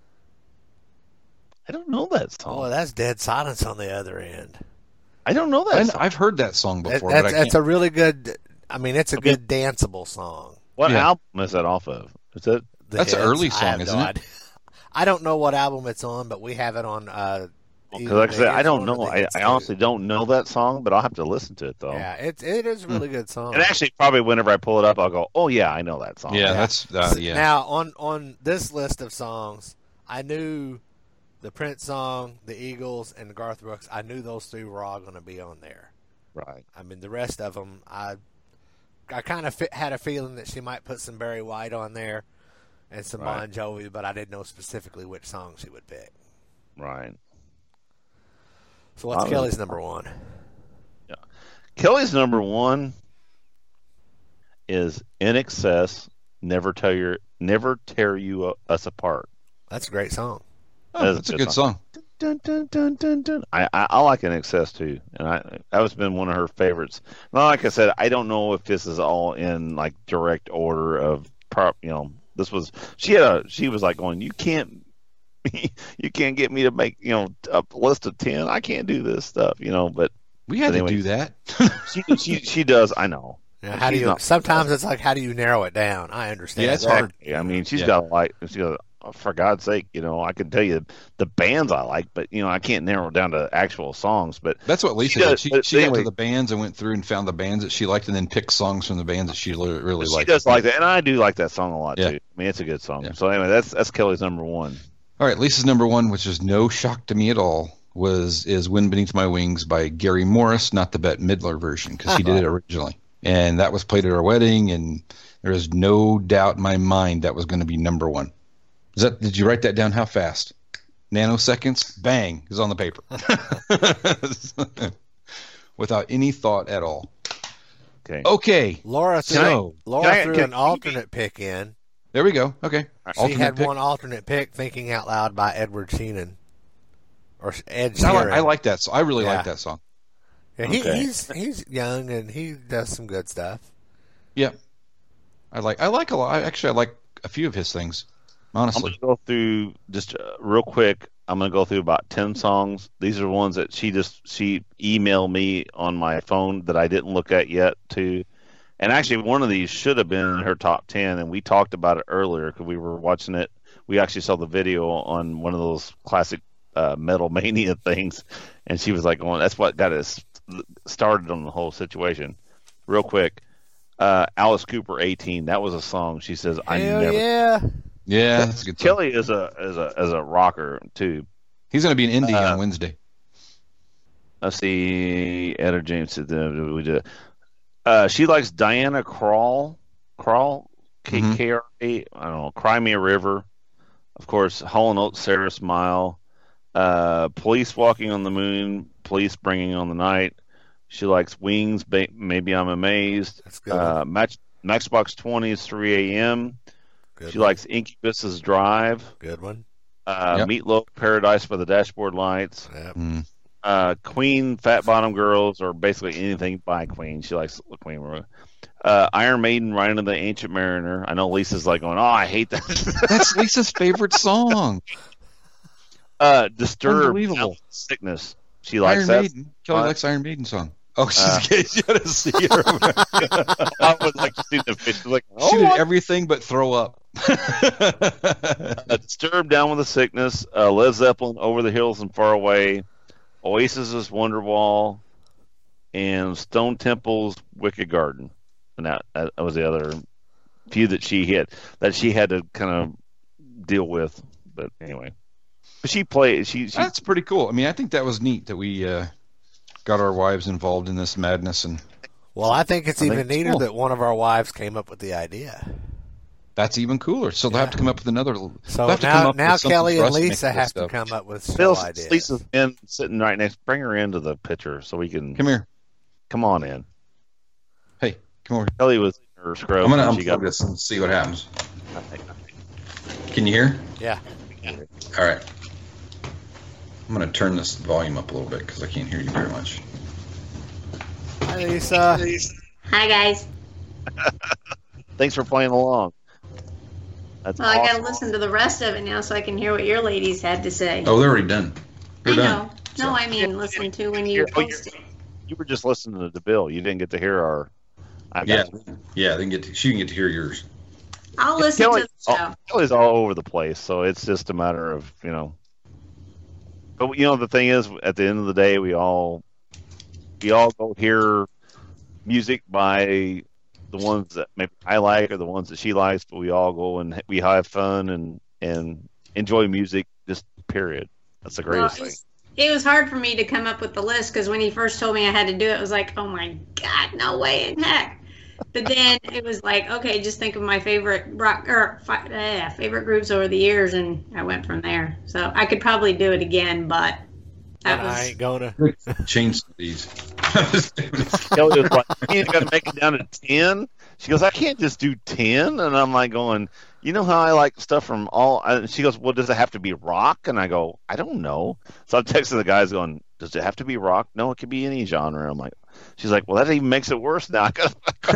[SPEAKER 3] I don't know that song.
[SPEAKER 1] Oh, that's Dead Silence on the other end.
[SPEAKER 3] I don't know that song.
[SPEAKER 2] I've heard that song before.
[SPEAKER 1] That's a really good. It's a good danceable song.
[SPEAKER 3] What album is that off of? Is that
[SPEAKER 2] that's an early song, isn't it?
[SPEAKER 1] I don't know what album it's on, but we have it on.
[SPEAKER 3] Because like I said, I don't know. I honestly don't know that song, but I'll have to listen to it though.
[SPEAKER 1] Yeah, it is a really good song.
[SPEAKER 3] And actually, probably whenever I pull it up, I'll go, "Oh yeah, I know that song."
[SPEAKER 2] Yeah, that's yeah.
[SPEAKER 1] Now on this list of songs, I knew the Prince song, the Eagles, and the Garth Brooks. I knew those 3 were all going to be on there.
[SPEAKER 3] Right.
[SPEAKER 1] The rest of them, I kind of had a feeling that she might put some Barry White on there and some Bon Jovi, but I didn't know specifically which song she would pick.
[SPEAKER 3] Right.
[SPEAKER 1] So what's Kelly's number 1?
[SPEAKER 3] Yeah. Kelly's number 1 is "In Excess." Never tear us apart.
[SPEAKER 1] That's a great song.
[SPEAKER 2] Oh, that's a good song.
[SPEAKER 3] Dun, dun, dun, dun, dun. I like "In Excess" too, and that has been one of her favorites. Now, like I said, I don't know if this is all in like direct order of this was she was like going, you can't get me to make a list of 10. I can't do this stuff, but
[SPEAKER 2] we had to do that.
[SPEAKER 3] she does. I know.
[SPEAKER 1] Yeah, how do you? Sometimes it's like, how do you narrow it down? I understand.
[SPEAKER 2] Yeah, it's hard.
[SPEAKER 3] She's got for God's sake, I can tell you the bands I like, but I can't narrow it down to actual songs. But
[SPEAKER 2] that's what Lisa did. She got to the bands and went through and found the bands that she liked, and then picked songs from the bands that she really liked.
[SPEAKER 3] She does like that, and I do like that song a lot too. It's a good song. Yeah. So anyway, that's Kelly's number 1.
[SPEAKER 2] All right, Lisa's number 1, which is no shock to me at all, is "Wind Beneath My Wings" by Gary Morris, not the Bette Midler version, because he did it originally. And that was played at our wedding, and there is no doubt in my mind that was going to be number 1. Did you write that down? How fast? Nanoseconds? Bang! Is on the paper. Without any thought at all. Okay.
[SPEAKER 1] Laura threw an alternate pick in.
[SPEAKER 2] There we go. Okay.
[SPEAKER 1] She had one alternate pick, "Thinking Out Loud" by Edward Sheeran. Or Ed Sheeran.
[SPEAKER 2] I like that song. I really like that song.
[SPEAKER 1] Yeah, he's young and he does some good stuff.
[SPEAKER 2] Yeah. I like a lot. Actually, I like a few of his things. Honestly.
[SPEAKER 3] I'm going to go through just real quick. I'm going to go through about 10 songs. These are ones that she emailed me on my phone that I didn't look at yet too. And actually, one of these should have been in her top 10, and we talked about it earlier because we were watching it. We actually saw the video on one of those classic Metal Mania things, and she was like, that's what got us started on the whole situation. Real quick, Alice Cooper, 18. That was a song. She says,
[SPEAKER 2] Yeah, that's a good song.
[SPEAKER 3] Kelly is a rocker, too.
[SPEAKER 2] He's going to be in Indy on Wednesday.
[SPEAKER 3] Let's see. Etta James said we did. She likes Diana Krall, K-R-A, I don't know, Cry Me a River. Of course, Hall & Oates, Sarah Smile. Police, Walking on the Moon. Police, Bringing on the Night. She likes Wings, Maybe I'm Amazed.
[SPEAKER 1] That's good.
[SPEAKER 3] Matchbox 20's 3 a.m.
[SPEAKER 1] Good
[SPEAKER 3] she
[SPEAKER 1] one.
[SPEAKER 3] likes Incubus's Drive.
[SPEAKER 1] Good one.
[SPEAKER 3] Meatloaf, Paradise by the Dashboard Lights.
[SPEAKER 1] Yep.
[SPEAKER 3] Queen, Fat Bottom Girls, or basically anything by Queen. She likes Queen. Iron Maiden, Ride of the Ancient Mariner. I know Lisa's like going, I hate that.
[SPEAKER 2] That's Lisa's favorite song.
[SPEAKER 3] Disturbed.
[SPEAKER 2] Unbelievable.
[SPEAKER 3] Sickness. She likes
[SPEAKER 2] Iron
[SPEAKER 3] that.
[SPEAKER 2] Maiden. Kelly likes Iron Maiden song. Oh, she's you gotta see her.
[SPEAKER 3] I would like to see the fish. She's like,
[SPEAKER 2] She did everything but throw up.
[SPEAKER 3] Disturbed, Down with the Sickness, Led Zeppelin, Over the Hills and Far Away, Oasis' Wonderwall, and Stone Temple's Wicked Garden. And that was the other few that she hit, that she had to kind of deal with. But anyway. But she played.
[SPEAKER 2] That's pretty cool. I mean, I think that was neat that we got our wives involved in this madness. And
[SPEAKER 1] well, I think it's even neater that one of our wives came up with the idea.
[SPEAKER 2] That's even cooler. So they'll have to come up with another.
[SPEAKER 1] So now Kelly and Lisa have to come up with some ideas.
[SPEAKER 3] Lisa's sitting right next. Bring her into the picture so we can.
[SPEAKER 2] Come here.
[SPEAKER 3] Come on in.
[SPEAKER 2] Hey, come over.
[SPEAKER 3] Kelly was in her scrub.
[SPEAKER 2] I'm going to unplug this and see what happens. Can you hear?
[SPEAKER 1] Yeah.
[SPEAKER 2] All right. I'm going to turn this volume up a little bit because I can't hear you very much.
[SPEAKER 1] Hi, Lisa.
[SPEAKER 4] Hi, guys.
[SPEAKER 3] Thanks for playing along. That's
[SPEAKER 4] awesome. I got to listen to the rest of it now so I can hear what your ladies had to say.
[SPEAKER 2] Oh, they're already done.
[SPEAKER 4] I know. No, I mean listen to when you post it.
[SPEAKER 3] You were just listening to Bill. You didn't get to hear our.
[SPEAKER 2] Yeah. They can get to, she can get to hear yours.
[SPEAKER 4] I'll listen to the show.
[SPEAKER 3] Kelly's all over the place, so it's just a matter of, But the thing is, at the end of the day, we all go hear music by the ones that maybe I like or the ones that she likes, but we all go and we have fun and enjoy music. Just period. That's the greatest thing.
[SPEAKER 4] It was hard for me to come up with the list because when he first told me I had to do it, I was like, oh my God, no way in heck. But then it was like, okay, just think of my favorite rock or favorite groups over the years, and I went from there. So I could probably do it again, but
[SPEAKER 1] I ain't gonna
[SPEAKER 2] change these.
[SPEAKER 3] Kelly was like, "You got to make it down to 10." She goes, "I can't just do 10," and I'm like going, "You know how I like stuff from all?" And she goes, "Well, does it have to be rock?" And I go, "I don't know." So I'm texting the guys going, "Does it have to be rock?" "No, it could be any genre." I'm like, she's like, "Well, that even makes it worse now." I got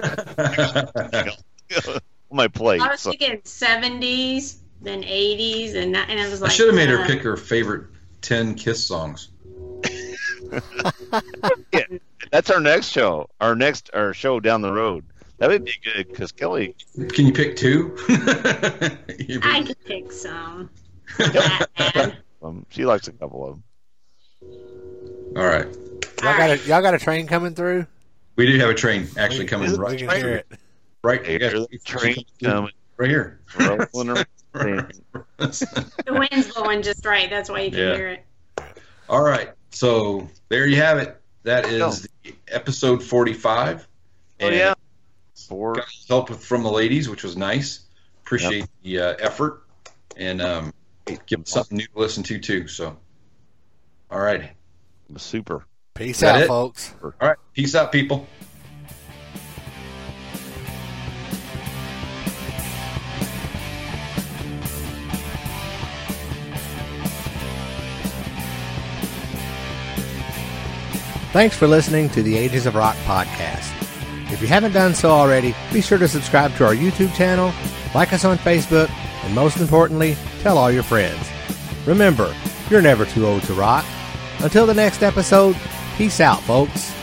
[SPEAKER 3] my plate.
[SPEAKER 4] I was thinking 70s, then 80s, and I was like,
[SPEAKER 2] I should have made her pick her favorite 10 Kiss songs.
[SPEAKER 3] Yeah, that's our next show. Our show down the road. That would be good because Kelly.
[SPEAKER 2] Can you pick 2?
[SPEAKER 4] I can pick some.
[SPEAKER 3] She likes a couple of them.
[SPEAKER 2] All right.
[SPEAKER 1] Y'all got a train coming through?
[SPEAKER 2] We do have a train actually coming right
[SPEAKER 1] here. Hear it.
[SPEAKER 2] Right
[SPEAKER 3] here. The train coming
[SPEAKER 2] right here.
[SPEAKER 4] The wind's blowing just right. That's why you can hear it.
[SPEAKER 2] All right. So there you have it. That is the episode 45.
[SPEAKER 3] And got
[SPEAKER 2] help from the ladies, which was nice. Appreciate the effort. And give them something new to listen to, too. So, all right.
[SPEAKER 3] Super.
[SPEAKER 1] Peace out, folks.
[SPEAKER 2] All right. Peace out, people.
[SPEAKER 1] Thanks for listening to the Ages of Rock podcast. If you haven't done so already, be sure to subscribe to our YouTube channel, like us on Facebook, and most importantly, tell all your friends. Remember, you're never too old to rock. Until the next episode, peace out, folks.